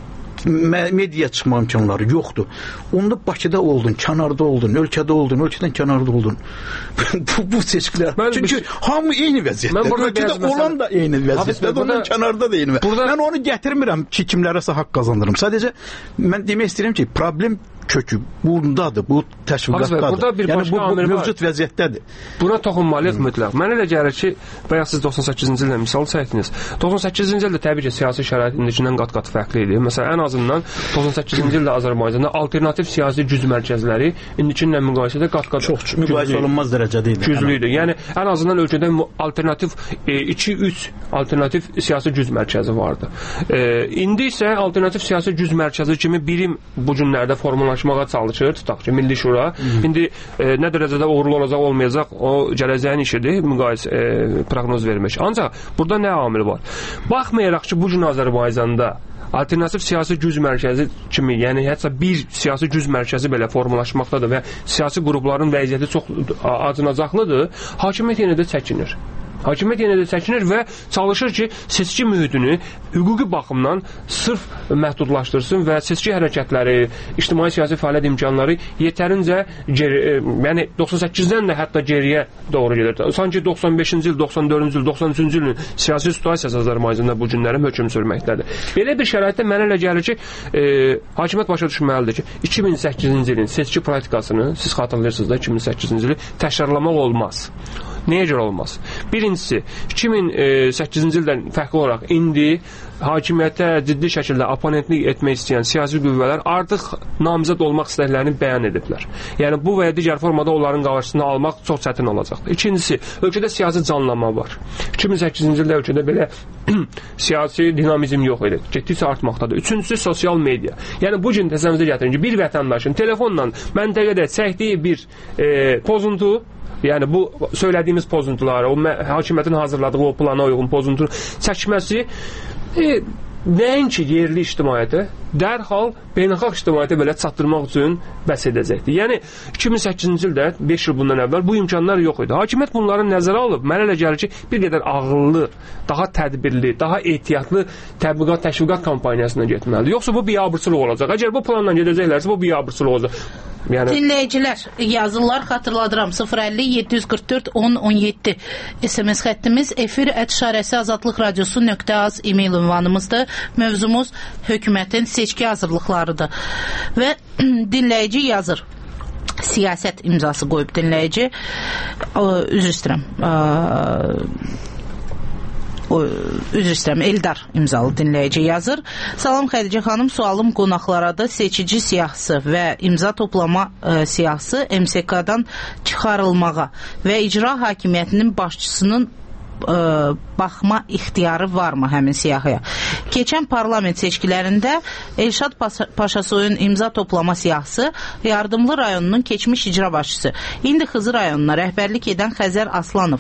Media çıxma imkanları yoxdur. Onda Bakıda oldun, kənarda oldun, ölkədə oldun, ölkədən kənarda oldun. bu seçkilər. Çünki hamı eyni vəziyyətdə. Ölkədə olan da eyni vəziyyətdə, ondan kənarda da eyni vəziyyətdə. Mən onu gətirmirəm ki, kimlərəsə haqq qazandırım. Sadəcə mən demək istəyirəm ki, problem kökü bundadır, bu təşviqatdadır. Yəni bu mövcud vəziyyətdədir. Buna toxunmalıyıq mütləq. Mənə elə gəlir ki, bayaq siz 98-ci ildə misal çəkdiniz. 98-ci ildə təbii ki, siyasi şərait indikindən qat-qat fərqli idi. Məsələn, ən azından 98-ci ildə Azərbaycanda alternativ siyasi güc mərkəzləri indikinlə müqayisədə qat-qat çox müqayisə olunmaz dərəcədə idi. Güclü idi. Yəni ən azından ölkədə alternativ 2-3 alternativ siyasi güc mərkəzi vardı. İndi isə alternativ siyasi güc mərkəzi kimi birim bu günlərdə formalaşmağa çalışır, tutaq ki, Milli Şura. İndi nə dərəcədə uğurlu olacaq, olmayacaq, o gələcəyin işidir, müqayisə proqnoz vermək. Ancaq burada nə amil var? Baxmayaraq ki, bu gün Azərbaycanda alternativ siyasi güc mərkəzi kimi, yəni hətta bir siyasi güc mərkəzi belə formalaşmaqdadır və siyasi qrupların vəziyyəti çox acınacaqlıdır, hakimiyyət yenə də çəkinir. Hakimiyyət yenə də çəkinir və çalışır ki, seçki mühitini hüquqi baxımdan sırf məhdudlaşdırsın və seçki hərəkətləri, ictimai siyasi fəaliyyət imkanları yetərincə yəni 98-dən də hətta geriyə doğru gedir. Sanki 95-ci il, 94-cü il, 93-cü ilin siyasi situasiyası Azərbaycanda bu günlərim hökm sürməkdədir. Belə bir şəraitdə mənə elə gəlir ki, hakimiyyət başa düşməlidir ki, 2008-ci ilin seçki praktikasını, siz xatırlayırsınız da 2008-ci ili təkrarlamaq olmaz. Nəyə görə olmaz? Birincisi, 2008-ci ildən fərqli olaraq indi hakimiyyətə ciddi şəkildə oponentlik etmək istəyən siyasi qüvvələr artıq namizəd olmaq istəklərini bəyan ediblər. Yəni bu və ya digər formada onların qarşısını almaq çox çətin olacaqdır. İkincisi, ölkədə siyasi canlanma var. 2008-ci ildə ölkədə belə siyasi dinamizm yox idi. Getdikcə artmaqdadır. Üçüncüsü, sosial media. Yəni bu gün təsəvvürünüzə gətirin ki, bir vətəndaşın telefonla məntəqədə çəkdiyi bir pozuntu, yəni bu söylədiyimiz pozuntuları, o hakimiyyətin hazırladığı o plana uyğun pozuntu çəkməsi nəinki yerli ictimaiyyətə, dərhal beynəlxalq ictimaiyyətə belə çatdırmaq üçün bəs edəcəkdir. Yəni 2008-ci ildə 5 il bundan əvvəl bu imkanlar yox idi. Hakimiyyət bunları nəzərə alıb, mənə elə gəlir ki, bir qədər ağıllı, daha tədbirli, daha ehtiyatlı təşviqat kampaniyasına getməlidir. Yoxsa bu biabırçılıq olacaq. Əgər bu planla gedəcəklərsə, bu biabırçılıq olacaq. Yəni... Dinləyicilər yazırlar, xatırladıram 050-744-10-17 SMS xəttimiz, efir@azadlıqradiosu.az e-mail ünvanımızdır. Mövzumuz hökumətin seçki hazırlıqlarıdır. Və dinləyici yazır. Siyasət imzası qoyub dinləyici. Üzr istəyirəm, Eldar imzalı dinləyici yazır. Salam Xədicə xanım, sualım qonaqlaradır. Seçici siyahısı və imza toplama siyahısı MSK-dan çıxarılmağa və icra hakimiyyətinin başçısının baxma ixtiyarı varmı həmin siyahıya? Keçən parlament seçkilərində Elşad Paşasoyun imza toplama siyahısı Yardımlı rayonunun keçmiş icra başçısı, indi Xızı rayonuna rəhbərlik edən Xəzər Aslanov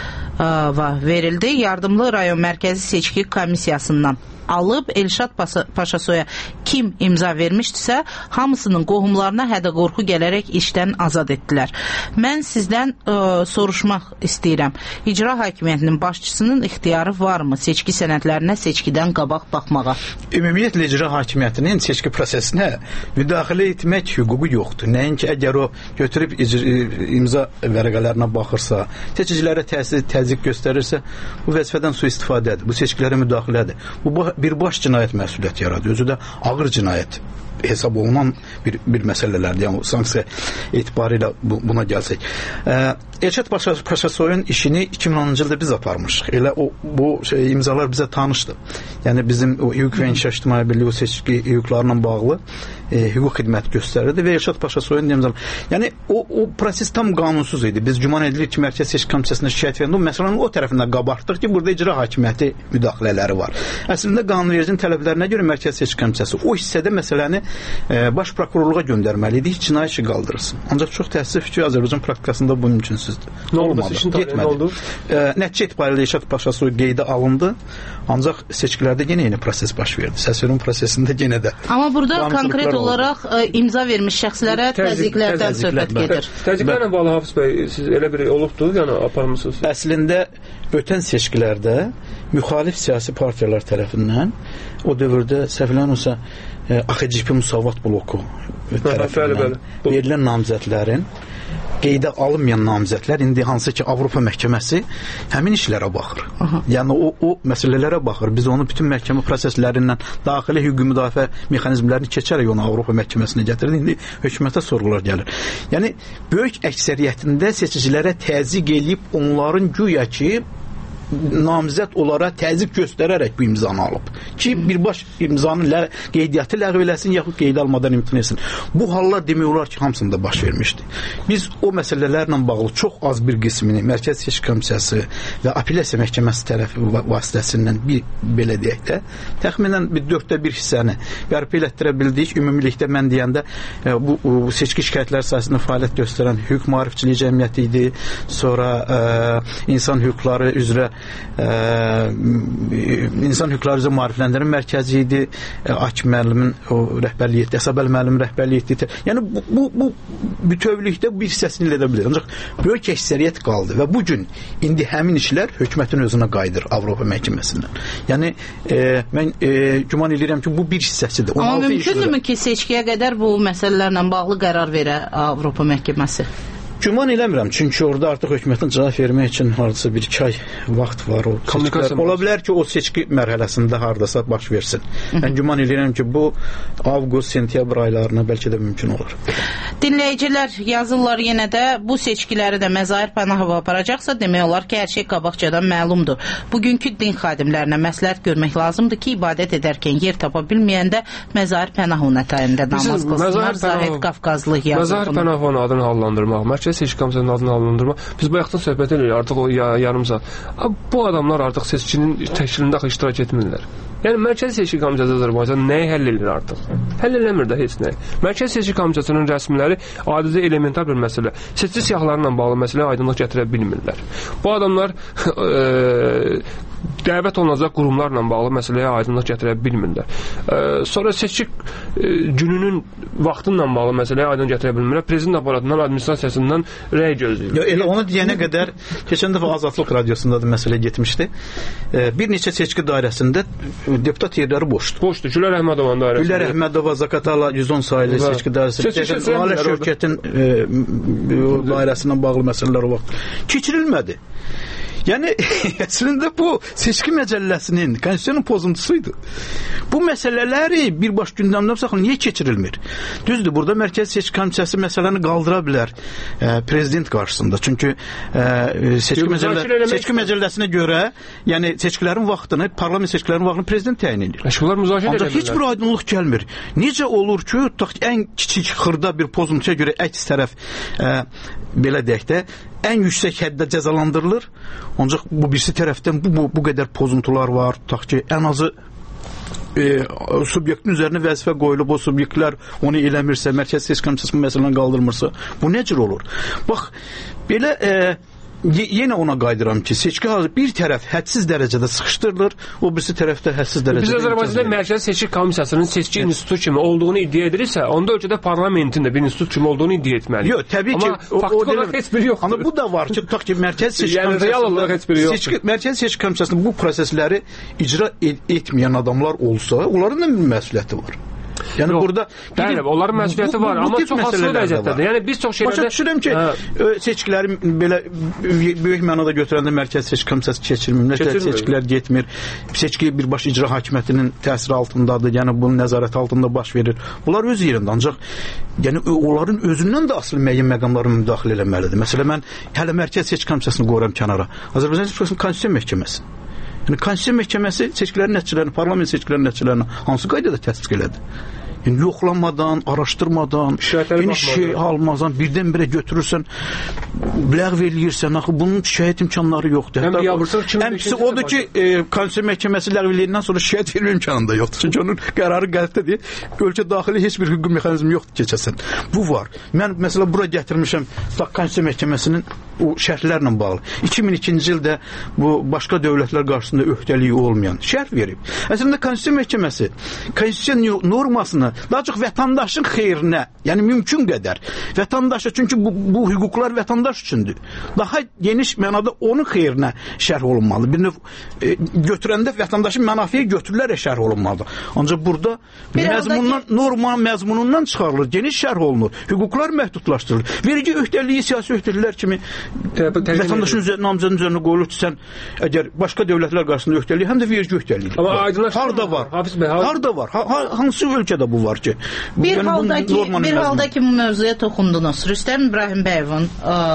verildi. Yardımlı rayon mərkəzi seçki komissiyasından alıb Elşad Paşasoya kim imza vermişdirsə, hamısının qohumlarına hədə-qorxu gələrək işdən azad etdilər. Mən sizdən soruşmaq istəyirəm. İcra hakimiyyətinin başçısının ixtiyarı varmı seçki sənədlərinə seçkidən qabaq baxmağa? Ümumiyyətlə icra hakimiyyətinin seçki prosesinə müdaxilə etmək hüququ yoxdur. Nəinki əgər o götürüb imza vərəqələrinə baxırsa, seçicilərə təzyiq göstərirsə, bu vəzifədən sui-istifadədir. Bu seçkilərə müdaxilədir. Bu birbaş cinayət məsuliyyət yaradır. Özü də ağır cinayət hesab olunan bir məsələlərdir. Yəni sanksiya etibarilə buna gəlsək. Elşad Paşasoyun işini 2010-cu ildə biz aparmışıq. Elə bu imzalar bizə tanışdır. Yəni bizim o hüquq və İnkişaf İctimai Birliyi o seçki hüquqlarla bağlı hüquq xidməti göstərirdi və Elşad Paşasoyun imzalar. Yəni o proses tam qanunsuz idi. Biz güman edirik ki, Mərkəzi Seçki Komissiyasına şikayət verəndə o məsələnin o tərəfindən qabartdıq ki, burada icra hakimiyyəti müdaxilələri var. Əslində qanunvericinin tələblərinə görə Mərkəzi Seçki Komissiyası o hissədə məsələni baş prokurorluğa göndərməli idi, cinayət işi qaldırılsın. Ancaq çox təəssüf ki, Azərbaycan praktikasında bu mümkünsüzdür. Nə oldu? Getmədi. Nəticə etibarilə Elşad Paşasoy qeydə alındı, ancaq seçkilərdə yenə yeni proses baş verdi. Səsvermə prosesində yenə də. Amma burada konkret olaraq imza vermiş şəxslərə təzyiqlərdən söhbət gedir. Təzyiqlərlə bağlı Hafız bəy, siz elə bir olubdur, yəni aparmısınız? Əslində ötən seçkilərdə müxalif siyasi partiyalar tərəfindən o dövrdə səhvlənirsə AXCP Müsavat bloku tərəfindən verilən namizədlərin qeydə alınmayan namizədlər indi hansı ki Avropa məhkəməsi həmin işlərə baxır. Yəni o məsələlərə baxır. Biz onu bütün məhkəmə proseslərindən daxili hüquqi müdafiə mexanizmlərini keçərək onu Avropa məhkəməsinə gətirir. İndi hökumətə sorğular gəlir. Yəni böyük əksəriyyətində seçicilərə təzyiq eləyib onların güya ki namizəd olaraq təzyiq göstərərək bu imzanı alıb ki, birbaş imzanın qeydiyyatı ləğv eləsin, yaxud qeydə almadan imtina etsin. Bu hallar demək olar ki, hamısında baş vermişdi. Biz o məsələlərlə bağlı çox az bir qismini Mərkəzi Seçki Komissiyası və Apellyasiya Məhkəməsi tərəfi vasitəsindən belə deyək də, təxminən bir 4/1 hissəni bərpa elətdirə bildik. Ümumilikdə mən deyəndə bu seçki şikayətləri sahəsində fəaliyyət göstərən hüquq maarifçiliyi cəmiyyəti idi, sonra insan hüquqları üzrə İnsan Hüquqları üzrə maarifləndirmə mərkəzi idi, Akif müəllimin o rəhbərliyi etdi, Əsəbəl müəllim rəhbərliyi etdi. Yəni bu bütövlükdə bir hissəsini edə bilir. Ancaq böyük əksəriyyət qaldı və bu gün indi həmin işlər hökumətin özünə qayıdır Avropa məhkəməsindən. Yəni mən güman edirəm ki, bu bir hissəsidir. Amma mümkündürmü ki, seçkiyə qədər bu məsələlərlə bağlı qərar verə Avropa məhkəməsi? Güman eləmirəm, çünki orada artıq hökumətin cavab vermək üçün hardasa 1-2 ay vaxt var. Ola bilər ki, o seçki mərhələsində hardasa baş versin. Mən güman edirəm ki, bu avqust, sentyabr aylarına bəlkə də mümkün olur. Dinləyicilər yazırlar yenə də bu seçkiləri də Məzahir Pənahova aparacaqsa, demək olar ki, hər şey qabaqcadan məlumdur. Bugünkü din xadimlərinə məsləhət görmək lazımdır ki, ibadət edərkən yer tapa bilməyəndə Məzahir Pənahov nətayində namaz qılsınlar. Zahid Qafqazlı yazır. Məzahir Pənahovun adını hallandırmaq, Mərkəzi Seçki Komissiyasının adını hallandırmaq. Biz bayaqdan söhbət edirik, artıq o yarım saat. Bu adamlar artıq seçkinin təşkilində iştirak etmirlər. Yəni Mərkəzi Seçki Komissiyası Azərbaycan nəyi həll edir artıq? Həll eləmir də heç nəyi. Mərkəzi Seçki Komissiyasının rəsmiləri adicə elementar bir məsələ, seçki siyahılarla bağlı məsələyə aydınlıq gətirə bilmirlər. Bu adamlar dəvət olunacaq qurumlarla bağlı məsələyə aydınlıq gətirə bilmirlər. Sonra seçki gününün vaxtınla bağlı məsələyə aydınlıq gətirə bilmirlər. Prezident aparatından, administrasiyasından rəy gözləyirlər. Elə onu deyənə qədər keçən dəfə Azadlıq Radiosunda da məsələ getmişdi. Bir neçə seçki dairəsində deputat yerləri boşdur. Boşdur. Gülər Əhmədovanın dairəsində. Gülər Əhmədova, Zakatala 110 sayılı seçki dairəsində. Lalə Şövkətin dairəsindən bağlı məsələlər o vaxt keçirilmədi. Yəni, əslində bu seçki məcəlləsinin, konstitusiyonun pozuntusuydu. Bu məsələləri birbaş gündəmdən saxlanır, niyə keçirilmir? Düzdür, burada Mərkəzi Seçki Komissiyası məsələni qaldıra bilər prezident qarşısında. Çünki seçki məcəlləsinə görə, yəni seçkilərin vaxtını, parlament seçkilərin vaxtını prezident təyin edir. Ancaq heç bir aydınlıq gəlmir. Necə olur ki, ən kiçik xırda bir pozuntuya görə əks tərəf, belə deyək də, ən yüksək həddə cəzalandırılır. Ancaq bu birisi tərəfdən bu qədər pozuntular var. Tutaq ki, ən azı subyektin üzərinə vəzifə qoyulub, o subyektlər onu eləmirsə, Mərkəzi Seçki Komissiyası məsələni qaldırmırsa, bu nə cür olur? Bax, belə yenə ona qaydıram ki, seçki halı bir tərəf hədsiz dərəcədə sıxışdırılır, o birisi tərəfdə hədsiz dərəcədə. Biz Azərbaycanda Mərkəzi Seçki Komissiyasının seçki institutu kimi olduğunu iddia ediriksə, onda ölkədə parlamentin də bir institut kimi olduğunu iddia etməliyik. Yox, təbii ki, faktiki olaraq heç biri yoxdur. Amma bu da var ki, tutaq ki, Mərkəzi Seçki Mərkəzi Seçki Komissiyasının bu prosesləri icra etməyən adamlar olsa, onların da bir məsuliyyəti var. Yəni burada bəli, onların məsuliyyəti var, amma çox asılı vəziyyətdədir. Yəni biz çox şeylərdə başa düşürəm ki, seçkiləri belə böyük mənada götürəndə Mərkəzi Seçki Komissiyası keçirmir, seçkilər getmir, seçki birbaşa icra hakimiyyətinin təsiri altındadır, yəni bunun nəzarəti altında baş verir. Bunlar öz yerində, ancaq yəni onların özündən də asılı müəyyən məqamlara müdaxilə eləməlidir. Məsələn, mən hələ Mərkəzi Seçki Komissiyasını qoyuram kənara. Azərbaycan Respublikasının Konstitusiya Məhkəməsi. Yəni Konstitusiya Məhkəməsi seçkilərin nəticələrini, parlament seçkilərinin nəticələrini hansı qaydada təsdiq elədi? Yəni yoxlamadan, araşdırmadan, bir şey almadan birdən-birə götürürsən, ləğv eləyirsən, axı bunun şikayət imkanları yoxdur. Həmçisi odur ki, Konstitusiya Məhkəməsi ləğv eləyəndən sonra şikayət vermə imkanı da yoxdur. Çünki onun qərarı qəlbdədir. Ölkə daxili heç bir hüquqi mexanizmi yoxdur keçəsən. Bu var. Mən məsələ bura gətirmişəm Konstitusiya Məhkəməsinin o şərhlərlə bağlı. 2002-ci ildə bu başqa dövlətlər qarşısında öhdəliyi olmayan şərh verib. Əslində Konstitusiya Məhkəməsi konstitusiya normasını daha çox vətəndaşın xeyrinə, yəni mümkün qədər vətəndaşa, çünki bu hüquqlar vətəndaş üçündür. Daha geniş mənada onun xeyrinə şərh olunmalı. Bir növ götürəndə vətəndaşın mənafiyə götürülərək şərh olunmalıdır. Ancaq burada norma məzmunundan çıxarılır, geniş şərh olunur. Hüquqlar məhdudlaşdırılır. Vergi öhdəliyi siyasi öhdəlilər kimi vətəndaşın namizədinin üzərinə qoyulur ki, sən əgər başqa dövlətlər qarşısında öhdəliyi, həm də vergi öhdəliyi. Harda var? Harda var? Hansı ölkədə bu var ki? Bir halda ki, bu mövzuya toxundunuz. Rüstəm İbrahimbəyovun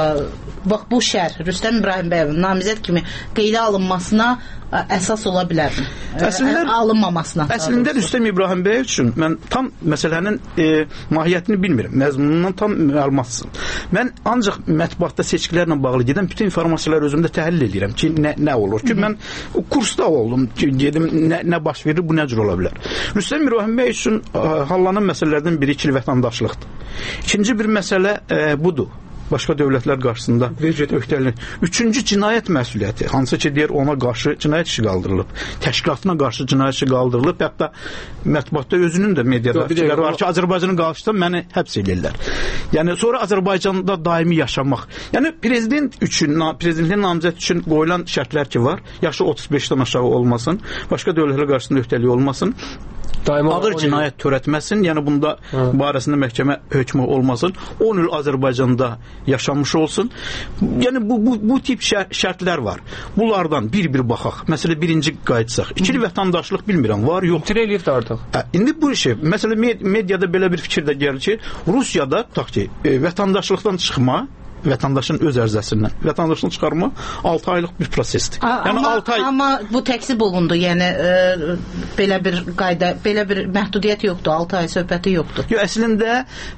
bax bu şərh Rüstəm İbrahimbəyovun namizəd kimi qeydə alınmasına əsas ola bilərmi? Alınmamasına. Əslində Rüstəm İbrahimbəyov üçün mən tam məsələnin mahiyyətini bilmirəm. Məzmunundan tam məlumatsızam. Mən ancaq mətbuatda seçkilərlə bağlı gedən bütün informasiyaları özümdə təhlil edirəm ki, nə olur ki, mən kursda oldum ki, gedim nə baş verir, bu nə cür ola bilər. Rüstəm İbrahimbəyov üçün hallanan məsələlərdən biri ikili vətəndaşlıqdır. İkinci bir məsələ budur. Başqa dövlətlər qarşısında öhdəlik. Üçüncü cinayət məsuliyyəti, hansı ki deyir ona qarşı cinayət işi qaldırılıb. Təşkilatına qarşı cinayət işi qaldırılıb. Hətta mətbuatda özünün də mediada fikirləri var ki, Azərbaycanın qarşısında məni həbs edirlər. Yəni sonra Azərbaycanda daimi yaşamaq. Yəni prezident üçün, prezidentin namizəd üçün qoyulan şərtlər ki var, yaşı 35-dən aşağı olmasın, başqa dövlətlər qarşısında öhdəlik olmasın. ağır cinayət törətməsin, yəni bunda barəsində məhkəmə hökmü olmasın, 10 il Azərbaycanda yaşamış olsun. Yəni bu tip şərtlər var. Bunlardan bir baxaq. Məsələ birinci qayıtsaq. İkili vətəndaşlıq bilmirəm, var, yox. Eləyib də artıq. İndi bu şey, məsələ mediada belə bir fikir də gəlir ki, Rusiyada tutaq ki, vətəndaşlıqdan çıxma, vətəndaşın öz ərizəsindən vətəndaşını çıxarma 6 aylıq bir prosesdir. Yəni 6 ay. Amma bu təksib olundu. Yəni belə bir qayda, belə bir məhdudiyyət yoxdur. 6 ay söhbəti yoxdur. Yox, əslində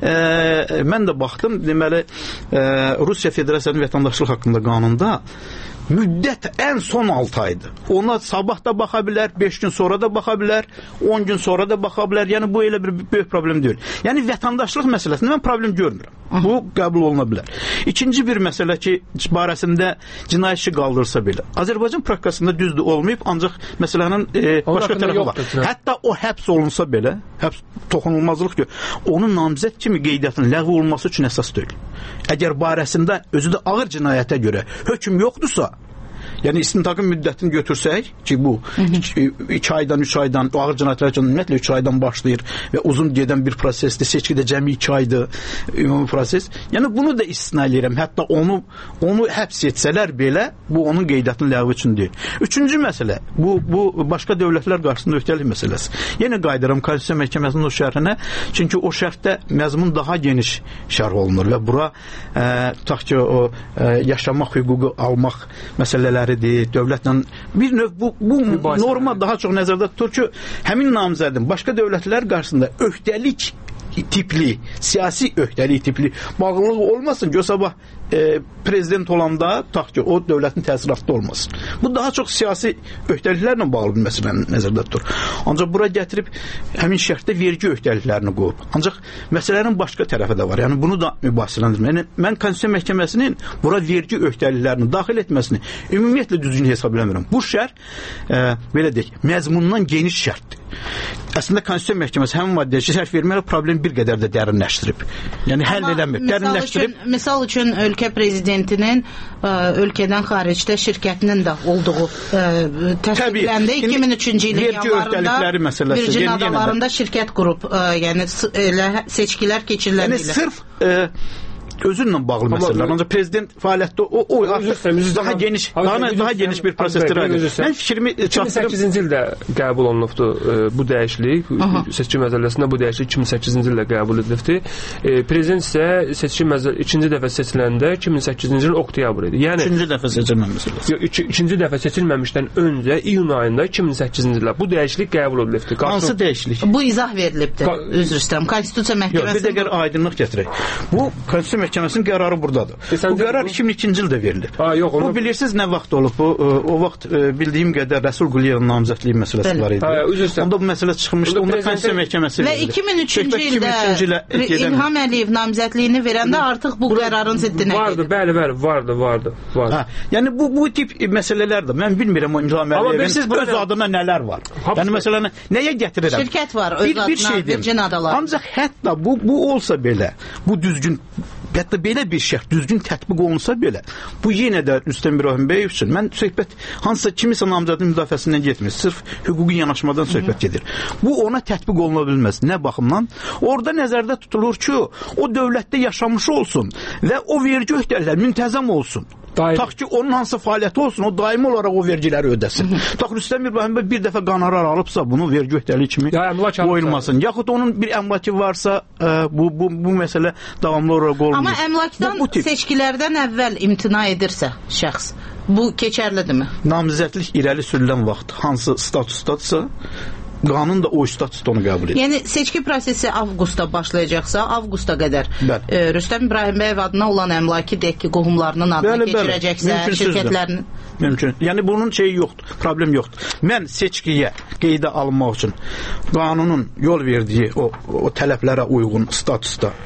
mən də baxdım, deməli Rusiya Federasiyasının vətəndaşlıq haqqında qanunda müddət ən son 6 aydır. Ona sabah da baxa bilər, 5 gün sonra da baxa bilər, 10 gün sonra da baxa bilər. Yəni bu elə bir böyük problem deyil. Yəni vətəndaşlıq məsələsində mən problem görmürəm. Bu qəbul oluna bilər. İkinci bir məsələ ki, barəsində cinayət işi qaldırılsa belə. Azərbaycan praktikasında düzdür olmayıb, ancaq məsələnin başqa tərəfi var. Hətta o həbs olunsa belə, həbs toxunulmazlıq ki, onun namizəd kimi qeydiyyatının ləğv olunması üçün əsas deyil. Əgər barəsində özü də ağır cinayətə görə hökm yoxdursa, yəni istintaqın müddətini götürsək ki, bu 2 aydan, 3 aydan, ağır cinayətlər üçün ümumiyyətlə 3 aydan başlayır və uzun gedən bir prosesdir, seçkidə cəmi 2 aydır ümumi proses. Yəni bunu da istisna edirəm. Hətta onu həbs etsələr belə, bu onun qeydiyyatının ləğvi üçün deyil. Üçüncü məsələ, bu başqa dövlətlər qarşısında öhdəlik məsələsi. Yenə qayıdıram Konstitusiya Məhkəməsinin o şərhinə, çünki o şərhdə məzmun daha geniş şərh olunur və bura tutaq ki, o yaşamaq hüququ almaq məsələləri dövlətlə bir növ bu norma daha çox nəzərdə tutur ki, həmin namizədin başqa dövlətlər qarşısında öhdəlik tipli, siyasi öhdəlik tipli bağlılığı olmasın ki, o sabah prezident olanda tutaq ki, o dövlətin təsiratında olmasın. Bu daha çox siyasi öhdəliklərlə bağlı bir məsələni nəzərdə tutur. Ancaq bura gətirib həmin şərtdə vergi öhdəliklərini qoyub. Ancaq məsələnin başqa tərəfi də var. Yəni bunu da mübahisələndirmə. Yəni mən Konstitusiya Məhkəməsinin bura vergi öhdəliklərini daxil etməsini ümumiyyətlə düzgün hesab eləmirəm. Bu şərt belə deyək, məzmundan geniş şərtdir. Əslində Konstitusiya Məhkəməsi həmin maddəyə şərh verməklə problemi bir qədər də dərinləşdirib. Yəni həll eləmir. Dərinləşdirib. Misal üçün ölkə prezidentinin ölkədən xaricdə şirkətinin də olduğu təsdiqləndi. 2003-cü ilin yanvarında Virgin Adalarında şirkət qurub, yəni seçkilər keçiriləndə. Yəni sırf özünlə bağlı məsələlər. Ancaq prezident fəaliyyətdə o daha geniş bir prosesdir. Mən fikrimi çatdırım. 2008-ci ildə qəbul olunubdu bu dəyişiklik. Seçki məcəlləsində bu dəyişiklik 2008-ci ildə qəbul edilibdi. Prezident isə seçki ikinci dəfə seçiləndə 2008-ci il oktyabr idi. Yəni ikinci dəfə seçilməmişdi. İkinci dəfə seçilməmişdən öncə iyun ayında 2008-ci ildə bu dəyişiklik qəbul edilibdi. Hansı dəyişiklik? Bu izah verilibdi. Üzr istəyirəm. Konstitusiya Məhkəməsi. Bir dəqiqə aydınlıq gətirək. Bu Konstitusiya Məhkəməsinin qərarı buradadır. Bu qərar 2002-ci ildə verilib. Bu bilirsiniz nə vaxt olub? O vaxt bildiyim qədər Rəsul Quliyevin namizədliyi məsələsi var idi. Onda bu məsələ çıxmışdı. Onda Konstitusiya Məhkəməsi verildi. Və 2003-cü ildə İlham Əliyev namizədliyini verəndə artıq bu qərarın ziddinə vardı. Bəli, vardı. Yəni bu tip məsələlər də mən bilmirəm o İlham Əliyevin öz adına nələr var. Yəni məsələn nəyə gətirirəm? Şirkət var öz adına Virgin Adalar. Ancaq hətta bu olsa belə, bu düzgün hətta belə bir şərt düzgün tətbiq olunsa belə, bu yenə də Rüstəm İbrahimbəyev üçün mən söhbət hansısa kimisə namizədin müdafiəsindən getmir. Sırf hüquqi yanaşmadan söhbət gedir. Bu ona tətbiq oluna bilməz. Nə baxımdan? Orada nəzərdə tutulur ki, o dövlətdə yaşamış olsun və o vergi öhdəlikləri müntəzəm olsun. Taq ki, onun hansı fəaliyyəti olsun, o daimi olaraq o vergiləri ödəsin. Taq Rüstəm İbrahimbəyev bir dəfə qanarar alıbsa, bunu vergi öhdəliyi kimi qoyulmasın. Yaxud onun bir əmlakı varsa, bu məsələ davamlı olaraq olmur. Amma əmlakdan seçkilərdən əvvəl imtina edirsə şəxs, bu keçərlidirmi? Namizədlik irəli sürülən vaxt hansı statusdadırsa, qanun da o statusda onu qəbul edir. Yəni seçki prosesi avqustda başlayacaqsa, avqusta qədər Rüstəm İbrahimbəyev adına olan əmlaki deyək ki, qohumlarının adına keçirəcəksə, şirkətlərinin mümkün. Yəni bunun şeyi yoxdur, problem yoxdur. Mən seçkiyə qeydə alınmaq üçün qanunun yol verdiyi o tələblərə uyğun statusda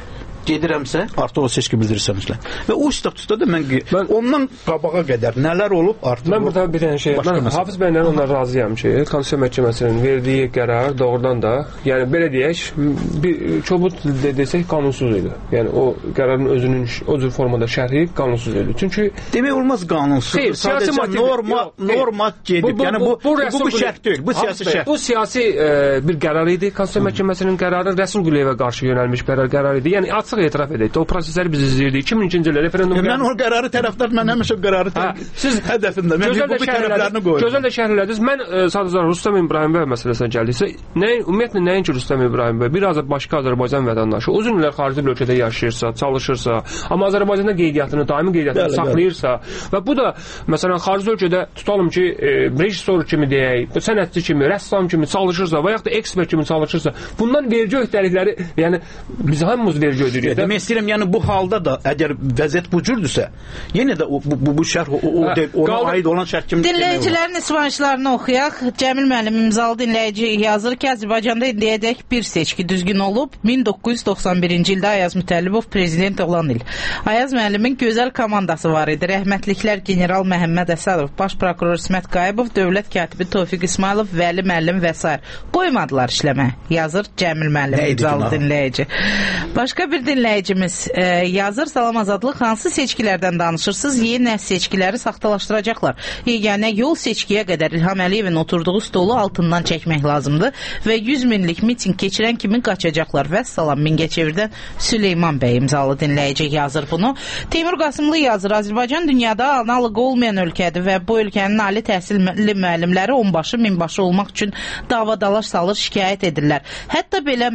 gedirəmsə, artıq o seçki bildirirsən üzrə. Və o statusda da mən ondan qabağa qədər nələr olub artıq. Mən burada bir dənə şey, mən Hafiz bəylə ondan razıyam ki, Konstitusiya Məhkəməsinin verdiyi qərar doğrudan da, yəni belə deyək, bir çobud desək qanunsuz idi. Yəni o qərarın özünün o cür formada şərhi qanunsuz idi. Çünki demək olmaz qanunsuz. Sadəcə norma gedib. Yəni bu şərt deyil, bu siyasi şərt. Bu siyasi bir qərar idi. Konstitusiya Məhkəməsinin qərarı Rəsul Quliyevə qarşı yönəlmiş qərar idi. Yəni açıq etiraf edək. O prosesləri biz izləyirdik. 2002-ci ildə referendum. Mən o qərarı tərəfdar, mən həmişə qərarı siz hədəfində. Mən hüquqi tərəflərini qoyuram. Gözəl də şərh elədiniz. Mən sadəcə Rüstəm İbrahimbəy məsələsinə gəldiksə, ümumiyyətlə nəinki Rüstəm İbrahimbəy, bir başqa Azərbaycan vətəndaşı uzun illər xarici bir ölkədə yaşayırsa, çalışırsa, amma Azərbaycanda qeydiyyatını, daimi qeydiyyatını saxlayırsa və bu da məsələn xarici ölkədə tutalım ki, rejissor kimi deyək, sənətçi kimi, rəssam kimi çalışırsa və yaxud da ekspert kimi çalışırsa, bundan vergi öhdəlikləri, yəni biz hamımız vergi ödəyirik. Demək istəyirəm, yəni bu halda da əgər vəziyyət bu cürdürsə, yenə də bu şərh ona aid olan şərh kimi dinləyicilərin ispançlarını oxuyaq. Cəmil müəllim imzalı dinləyici yazır ki, Azərbaycanda indiyədək bir seçki düzgün olub. 1991-ci ildə Ayaz Mütəllibov prezident olan il. Ayaz müəllimin gözəl komandası var idi. Rəhmətliklər general Məhəmməd Əsədov, baş prokuror İsmət Qayıbov, dövlət katibi Tofiq İsmailov, Vəli müəllim və s. qoymadılar işləmə. Yazır Cəmil müəllim imzalı dinləyici. Başqa bir dinləyicimiz yazır, salam Azadlıq, hansı seçkilərdən danışırsınız? Yeni seçkiləri saxtalaşdıracaqlar. Yeganə yol seçkiyə qədər İlham Əliyevin oturduğu stolu altından çəkmək lazımdır və 100 minlik miting keçirən kimi qaçacaqlar. Vəssalam, Mingəçevirdən Süleyman bəy imzalı dinləyici yazır bunu. Teymur Qasımlı yazır, Azərbaycan dünyada analoq olmayan ölkədir və bu ölkənin ali təhsilli müəllimləri onbaşı, minbaşı olmaq üçün dava-dalaş salır, şikayət edirlər. Hətta belə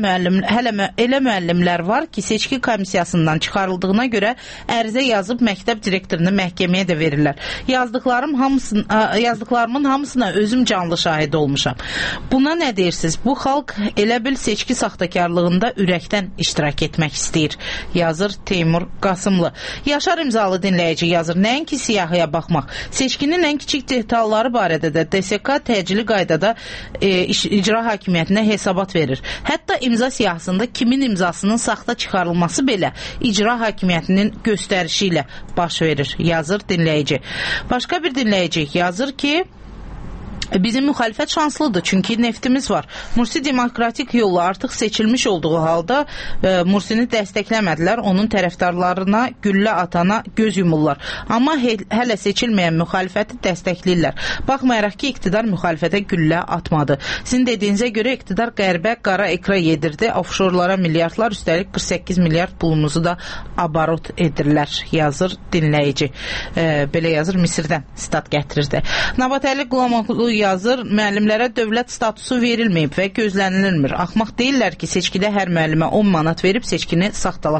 elə müəllimlər var ki, seçki komissiyasından çıxarıldığına görə ərizə yazıb məktəb direktorunu məhkəməyə də verirlər. Yazdıqlarımın hamısına özüm canlı şahid olmuşam. Buna nə deyirsiniz? Bu xalq elə bil seçki saxtakarlığında ürəkdən iştirak etmək istəyir, yazır Teymur Qasımlı. Yaşar imzalı dinləyici yazır, nəinki siyahıya baxmaq, seçkinin ən kiçik detalları barədə də DSK təcili qaydada icra hakimiyyətinə hesabat verir. Hətta imza siyahısında kimin imzasının saxta çıxarılması belə icra hakimiyyətinin göstərişi ilə baş verir, yazır dinləyici. Başqa bir dinləyici yazır ki, bizim müxalifət şanslıdır, çünki neftimiz var. Mursi demokratik yolla artıq seçilmiş olduğu halda Mursini dəstəkləmədilər, onun tərəfdarlarına güllə atana göz yumurlar. Amma hələ seçilməyən müxalifəti dəstəkləyirlər. Baxmayaraq ki, iqtidar müxalifətə güllə atmadı. Sizin dediyinizə görə iqtidar qərbə qara ekra yedirdi, offşorlara milyardlar, üstəlik 48 milyard pulumuzu da abarot edirlər, yazır dinləyici. Belə yazır, Misirdən sitat gətirirdi. Nabatəli Qulamoğlu yazır, müəllimlərə dövlət statusu verilməyib və gözlənilmir. Axmaq deyirlər ki, seçkidə hər müəllimə 10 manat verib seçkini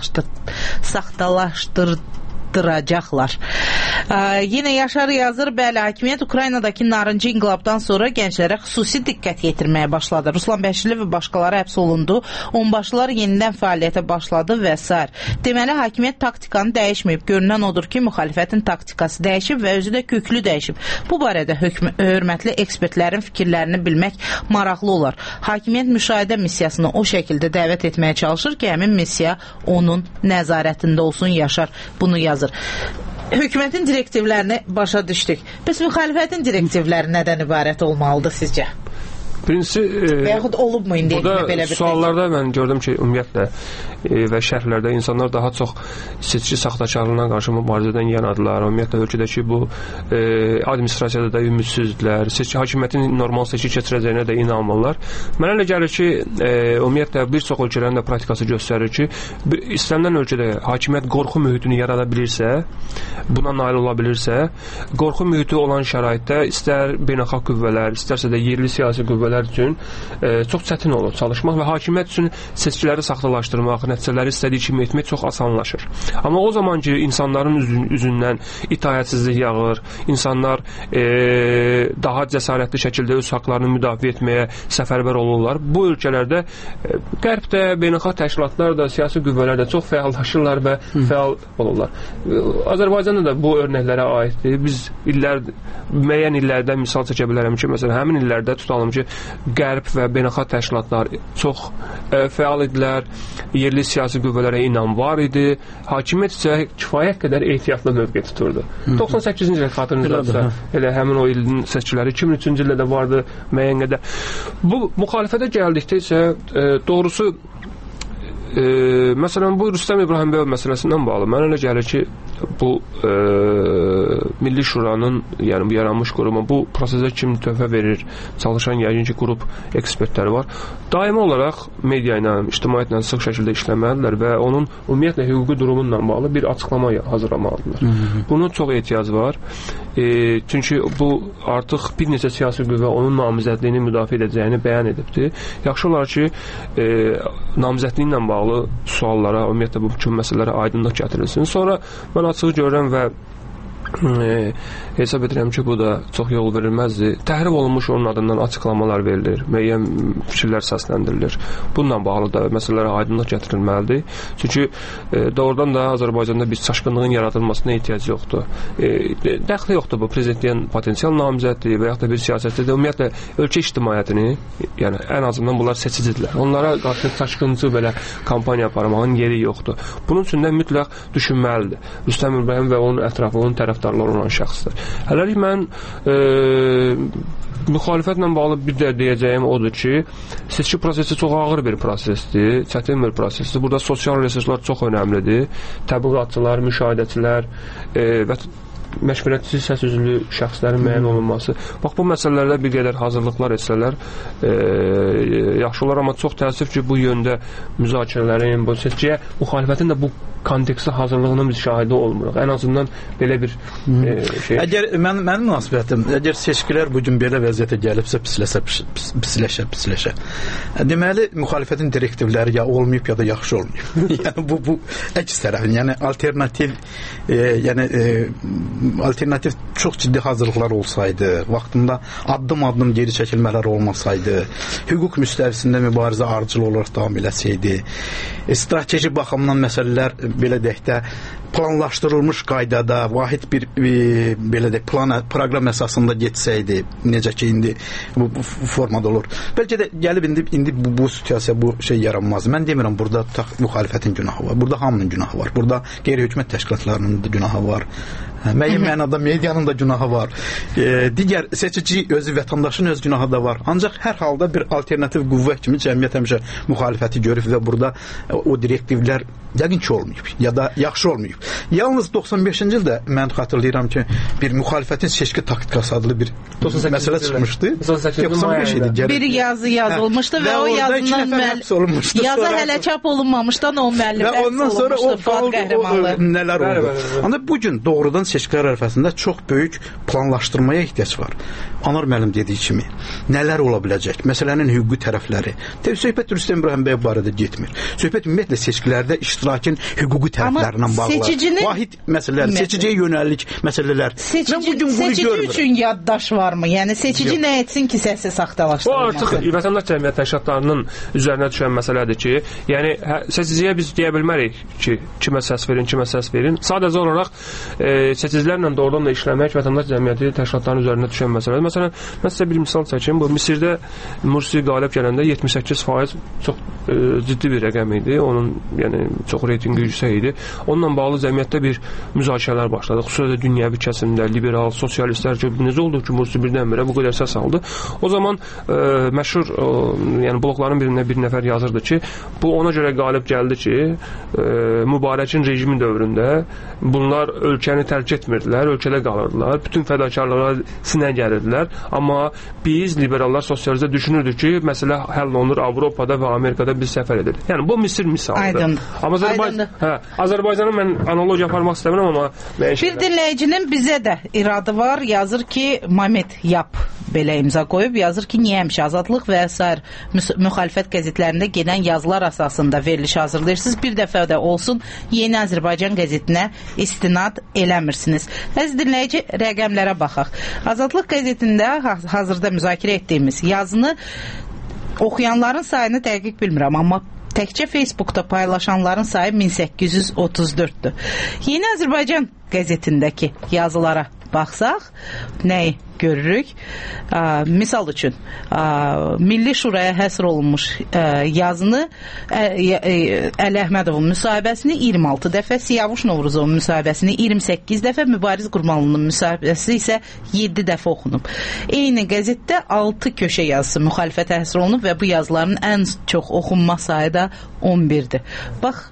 saxtalaşdıracaqlar. Yenə Yaşar yazır, bəli, hakimiyyət Ukraynadakı narıncı inqilabdan sonra gənclərə xüsusi diqqət yetirməyə başladı. Ruslan Bəşirli və başqaları həbs olundu, onbaşılar yenidən fəaliyyətə başladı və s. Deməli, hakimiyyət taktikanı dəyişməyib. Görünən odur ki, müxalifətin taktikası dəyişib və özü də köklü dəyişib. Bu barədə hörmətli ekspertlərin fikirlərini bilmək maraqlı olar. Hakimiyyət müşahidə missiyasını o şəkildə dəvət etməyə çalışır ki, həmin missiya onun nəzarətində olsun. Yaşar bunu yazır. Hökumətin direktivlərini başa düşdük. Bəs müxalifətin direktivləri nədən ibarət olmalıdır sizcə? Birincisi, və yaxud olubmu indi? Burada suallarda mən gördüm ki, ümumiyyətlə və şərhlərdə insanlar daha çox seçki saxtakarlığına qarşı mübarizədən yanadırlar. Ümumiyyətlə, ölkədəki bu administrasiyada da ümidsizdirlər. Hakimiyyətin normal seçki keçirəcəyinə də inanmırlar. Mənə elə gəlir ki, ümumiyyətlə, bir çox ölkələrin də praktikası göstərir ki, istənilən ölkədə hakimiyyət qorxu mühitini yarada bilirsə, buna nail ola bilirsə, qorxu mühiti olan şəraitdə istər beynəlxalq qüvvələr, istərsə də yerli siyasi qüvvələr üçün çox çətin olur çalışmaq və hakimiyyət üçün seçkiləri saxtalaşdırmaq, nəticələri istədiyi kimi etmək çox asanlaşır. Amma o zaman ki, insanların üzündən itaətsizlik yağır, insanlar daha cəsarətli şəkildə öz haqlarını müdafiə etməyə səfərbər olurlar. Bu ölkələrdə qərbdə, beynəlxalq təşkilatlar da, siyasi qüvvələr də çox fəallaşırlar və fəal olurlar. Azərbaycanda da bu örnəklərə aiddir. Biz müəyyən illərdə misal çəkə bilərəm ki, məsələn, həmin illərdə tutalım ki, Qərb və beynəlxalq təşkilatlar çox fəal idilər. Yerli siyasi qüvvələrə inam var idi. Hakimiyyət isə kifayət qədər ehtiyatlı mövqe tuturdu. 98-ci il xatırınızdadır. Elə həmin o ilin seçkiləri 2003-cü ildə də vardı müəyyən qədər. Bu müxalifətə gəldikdə isə doğrusu məsələn bu Rüstəm İbrahimbəy məsələsindən bağlı mənə elə gəlir ki, bu Milli Şuranın, yəni bu yaranmış quruma bu prosesə kim töhfə verir, çalışan yəqin ki, qrup ekspertləri var. Daimi olaraq media ilə, ictimaiyyətlə sıx şəkildə işləməlidirlər və onun ümumiyyətlə hüquqi durumunla bağlı bir açıqlama hazırlamalıdırlar. Bunun çox ehtiyac var. Çünki bu artıq bir neçə siyasi qüvvə onun namizədliyini müdafiə edəcəyini bəyan edibdir. Yaxşı olar ki, namizədliyi ilə bağlı suallara, ümumiyyətlə bu kimi məsələlərə aydınlıq gətirilsin. Sonra mən açığı görürəm və hesab edirəm ki, bu da çox yol verilməzdir. Təhrif olunmuş onun adından açıqlamalar verilir, müəyyən fikirlər səsləndirilir. Bununla bağlı da məsələlərə aydınlıq gətirilməlidir. Çünki doğrudan da Azərbaycanda bir çaşqınlığın yaradılmasına ehtiyac yoxdur. Dəxli yoxdur bu prezidentliyin potensial namizəddir və yaxud da bir siyasətçidir. Ümumiyyətlə, ölkə ictimaiyyətini, yəni ən azından bunlar seçicidirlər. Onlara qarşı çaşqıncı belə kampaniya aparmağın yeri yoxdur. Bunun üçün də mütləq düşünməlidir. Rüstəm İbrahim və onun ətrafı, onun tərəfdarları olan şəxsdir. Hələlik mən müxalifətlə bağlı bir də deyəcəyim odur ki, seçki prosesi çox ağır bir prosesdir, çətin bir prosesdir. Burada sosial resurslar çox önəmlidir. Təbliğatçılar, müşahidəçilər və məşvərətçi, səs üzülü şəxslərin müəyyən olunması. Bax, bu məsələlərdə bir qədər hazırlıqlar etsələr yaxşı olar, amma çox təəssüf ki, bu yöndə müzakirələrin, bu seçkiyə müxalifətin də bu kontekstə hazırlığının biz şahidi olmuruq. Ən azından belə bir şey. Əgər mənim münasibətim, əgər seçkilər bu gün belə vəziyyətə gəlibsə, pisləşə. Deməli, müxalifətin direktivləri ya olmayıb, ya da yaxşı olmayıb. Yəni bu əks tərəfin, yəni alternativ çox ciddi hazırlıqlar olsaydı, vaxtında addım-addım geri çəkilmələr olmasaydı, hüquq müstəvisində mübarizə ardıcıl olaraq davam eləsəydi, strateji baxımdan məsələlər belə deyək də planlaşdırılmış qaydada, vahid bir belə də proqram əsasında getsəydi, necə ki, indi bu formada olur. Bəlkə də gəlib indi bu situasiya, bu şey yaranmaz. Mən demirəm, burada müxalifətin günahı var, burada hamının günahı var, burada qeyri-hökumət təşkilatlarının da günahı var, müəyyən mənada medianın da günahı var, digər seçici özü, vətəndaşın öz günahı da var. Ancaq hər halda bir alternativ qüvvə kimi cəmiyyət həmişə müxalifəti görüb və burada o direktivlər yəqin ki, olmayıb, ya da yaxşı olmayıb. Yalnız 95-ci ildə mən xatırlayıram ki, bir müxalifətin seçki taktikası adlı bir məsələ çıxmışdı. 95 idi. Bir yazı yazılmışdı və o yazının yazı hələ çap olunmamışdan o müəllif və ondan sonra o nələr oldu. Amma bugün doğrudan seçkilər ərəfəsində çox böyük planlaşdırmaya ehtiyac var. Anar müəllim dediyi kimi, nələr ola biləcək? Məsələnin hüquqi tərəfləri. Söhbət Rüstəm İbrahimbəy barədə getmir. Söhbət ümumiyyətlə seçkilərdə iştirakın hüquqi tərəflərindən bağlı. Vahid məsələlər, seçiciyə yönəlik məsələlər. Seçici üçün yaddaş varmı? Yəni seçici nə etsin ki, səsi saxtalaşdırılmasın? Bu artıq vətəndaş cəmiyyət təşkilatlarının üzərinə düşən məsələdir ki, yəni seçiciyə biz deyə bilmərik ki, kimə səs verin. Sadəcə olaraq seçicilərlə doğrudan da işləmək vətəndaş cəmiyyəti təşkilatlarının üzərinə düşən məsələdir. Məsələn, mən sizə bir misal çəkim. Bu Misirdə Mursi qalib gələndə 78% çox ciddi bir rəqəm idi. Onun yəni çox reytinqi yüksək idi. Onunla bağlı cəmiyyətdə bir müzakirələr başladı. Xüsusilə dünyəvi kəsimdə liberal, sosialistlər ki, necə oldu ki, Mursi birdən-birə bu qədər səs aldı. O zaman məşhur yəni blogların birində bir nəfər yazırdı ki, bu ona görə qalib gəldi ki, Mübarəkin rejimi dövründə bunlar ölkəni tərk etmirdilər, ölkədə qalırdılar. Bütün fədakarlığa sinə gəlirdilər. Amma biz liberallar, sosialistlər düşünürdük ki, məsələ həll olunur Avropada və Amerikada biz səfər edirdik. Yəni bu Misir misalıdır. Amma Azərbaycanı mən analogiya aparmaq istəmirəm, amma bir dinləyicinin bizə də iradı var, yazır ki, Mamet Yap belə imza qoyub, yazır ki, niyə həmişə Azadlıq və sair müxalifət qəzetlərində gedən yazılar əsasında veriliş hazırlayırsınız, bir dəfə də olsun Yeni Azərbaycan qəzetinə istinad eləmirsiniz. Əziz dinləyici, rəqəmlərə baxaq. Azadlıq qəzetində hazırda müzakirə etdiyimiz yazını oxuyanların sayını dəqiq bilmirəm, amma təkcə Facebookda paylaşanların sayı 1834-dür. Yeni Azərbaycan qəzetindəki yazılara baxsaq, nəyi görürük? Misal üçün, Milli Şuraya həsr olunmuş yazını Əli Əhmədovun müsahibəsini 26 dəfə, Siyavuş Novruzovun müsahibəsini 28 dəfə, Mübariz Qurbanlının müsahibəsi isə 7 dəfə oxunub. Eyni qəzetdə 6 köşə yazısı müxalifətə həsr olunub və bu yazıların ən çox oxunma sayı da 11-dir. Bax,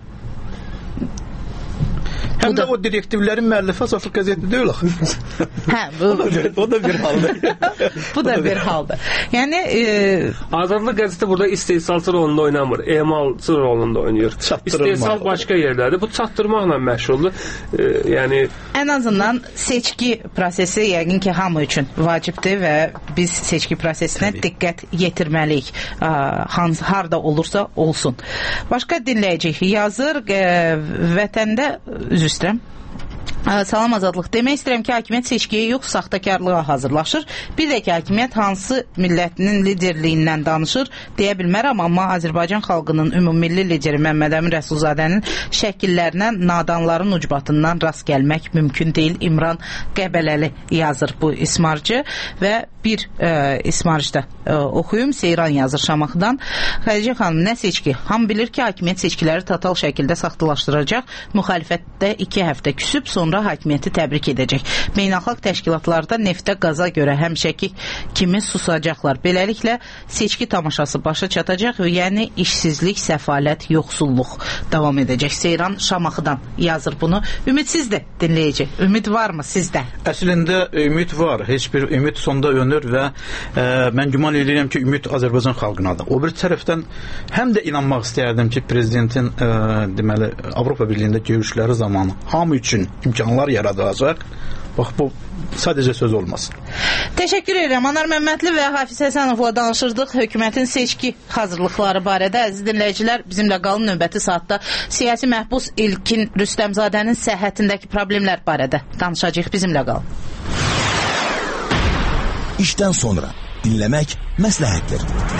həm də o direktivlərin müəllifi Azadlıq qəzeti deyil axı. Hə, o da bir haldır. Bu da bir haldır. Yəni Azadlıq qəzeti burada istehsalçı rolunda oynamır, emalçı rolunda oynayır. İstehsal başqa yerdədir. Bu çatdırmaqla məşğuldur. Yəni ən azından seçki prosesi yəqin ki, hamı üçün vacibdir və biz seçki prosesinə diqqət yetirməliyik. Harda olursa olsun. Başqa dinləyəcək yazır, vətəndə üzrəm. Salam Azadlıq. Demək istəyirəm ki, hakimiyyət seçkiyə yox, saxtakarlığa hazırlaşır. Bir də ki, hakimiyyət hansı millətinin liderliyindən danışır, deyə bilmərəm, amma Azərbaycan xalqının ümummilli lideri Məmməd Əmin Rəsulzadənin şəkillərinə nadanların ucbatından rast gəlmək mümkün deyil. İmran Qəbələli yazır bu ismarcı və bir ismarcda oxuyum. Seyran yazır Şamaxıdan. Xədicə xanım, nə seçki? Hamı bilir ki, hakimiyyət seçkiləri total şəkildə saxtalaşdıracaq. Müxalifətdə 2 həftə küsüb, sonra hakimiyyəti təbrik edəcək. Beynəlxalq təşkilatlarda neftə, qaza görə həmişəki kimi susacaqlar. Beləliklə, seçki tamaşası başa çatacaq, yəni işsizlik, səfalət, yoxsulluq davam edəcək. Seyran Şamaxıdan yazır bunu. Ümidsizdir dinləyici. Ümid varmı sizdə? Əslində ümid var. Heç bir ümid sonda önür və mən güman edirəm ki, ümid Azərbaycan xalqınadır. O bir tərəfdən həm də inanmaq istəyərdim ki, prezidentin deməli Avropa Birliyində görüşləri zamanı hamı üçün imkanlar yaradılacaq. Bax, bu sadəcə söz olmasın. Təşəkkür edirəm. Anar Məmmədli və Hafiz Həsənovla danışırdıq hökumətin seçki hazırlıqları barədə. Əziz dinləyicilər, bizimlə qalın, növbəti saatda siyasi məhbus İlkin Rüstəmzadənin səhhətindəki problemlər barədə danışacağıq. Bizimlə qalın. İşdən sonra dinləmək məsləhətdir.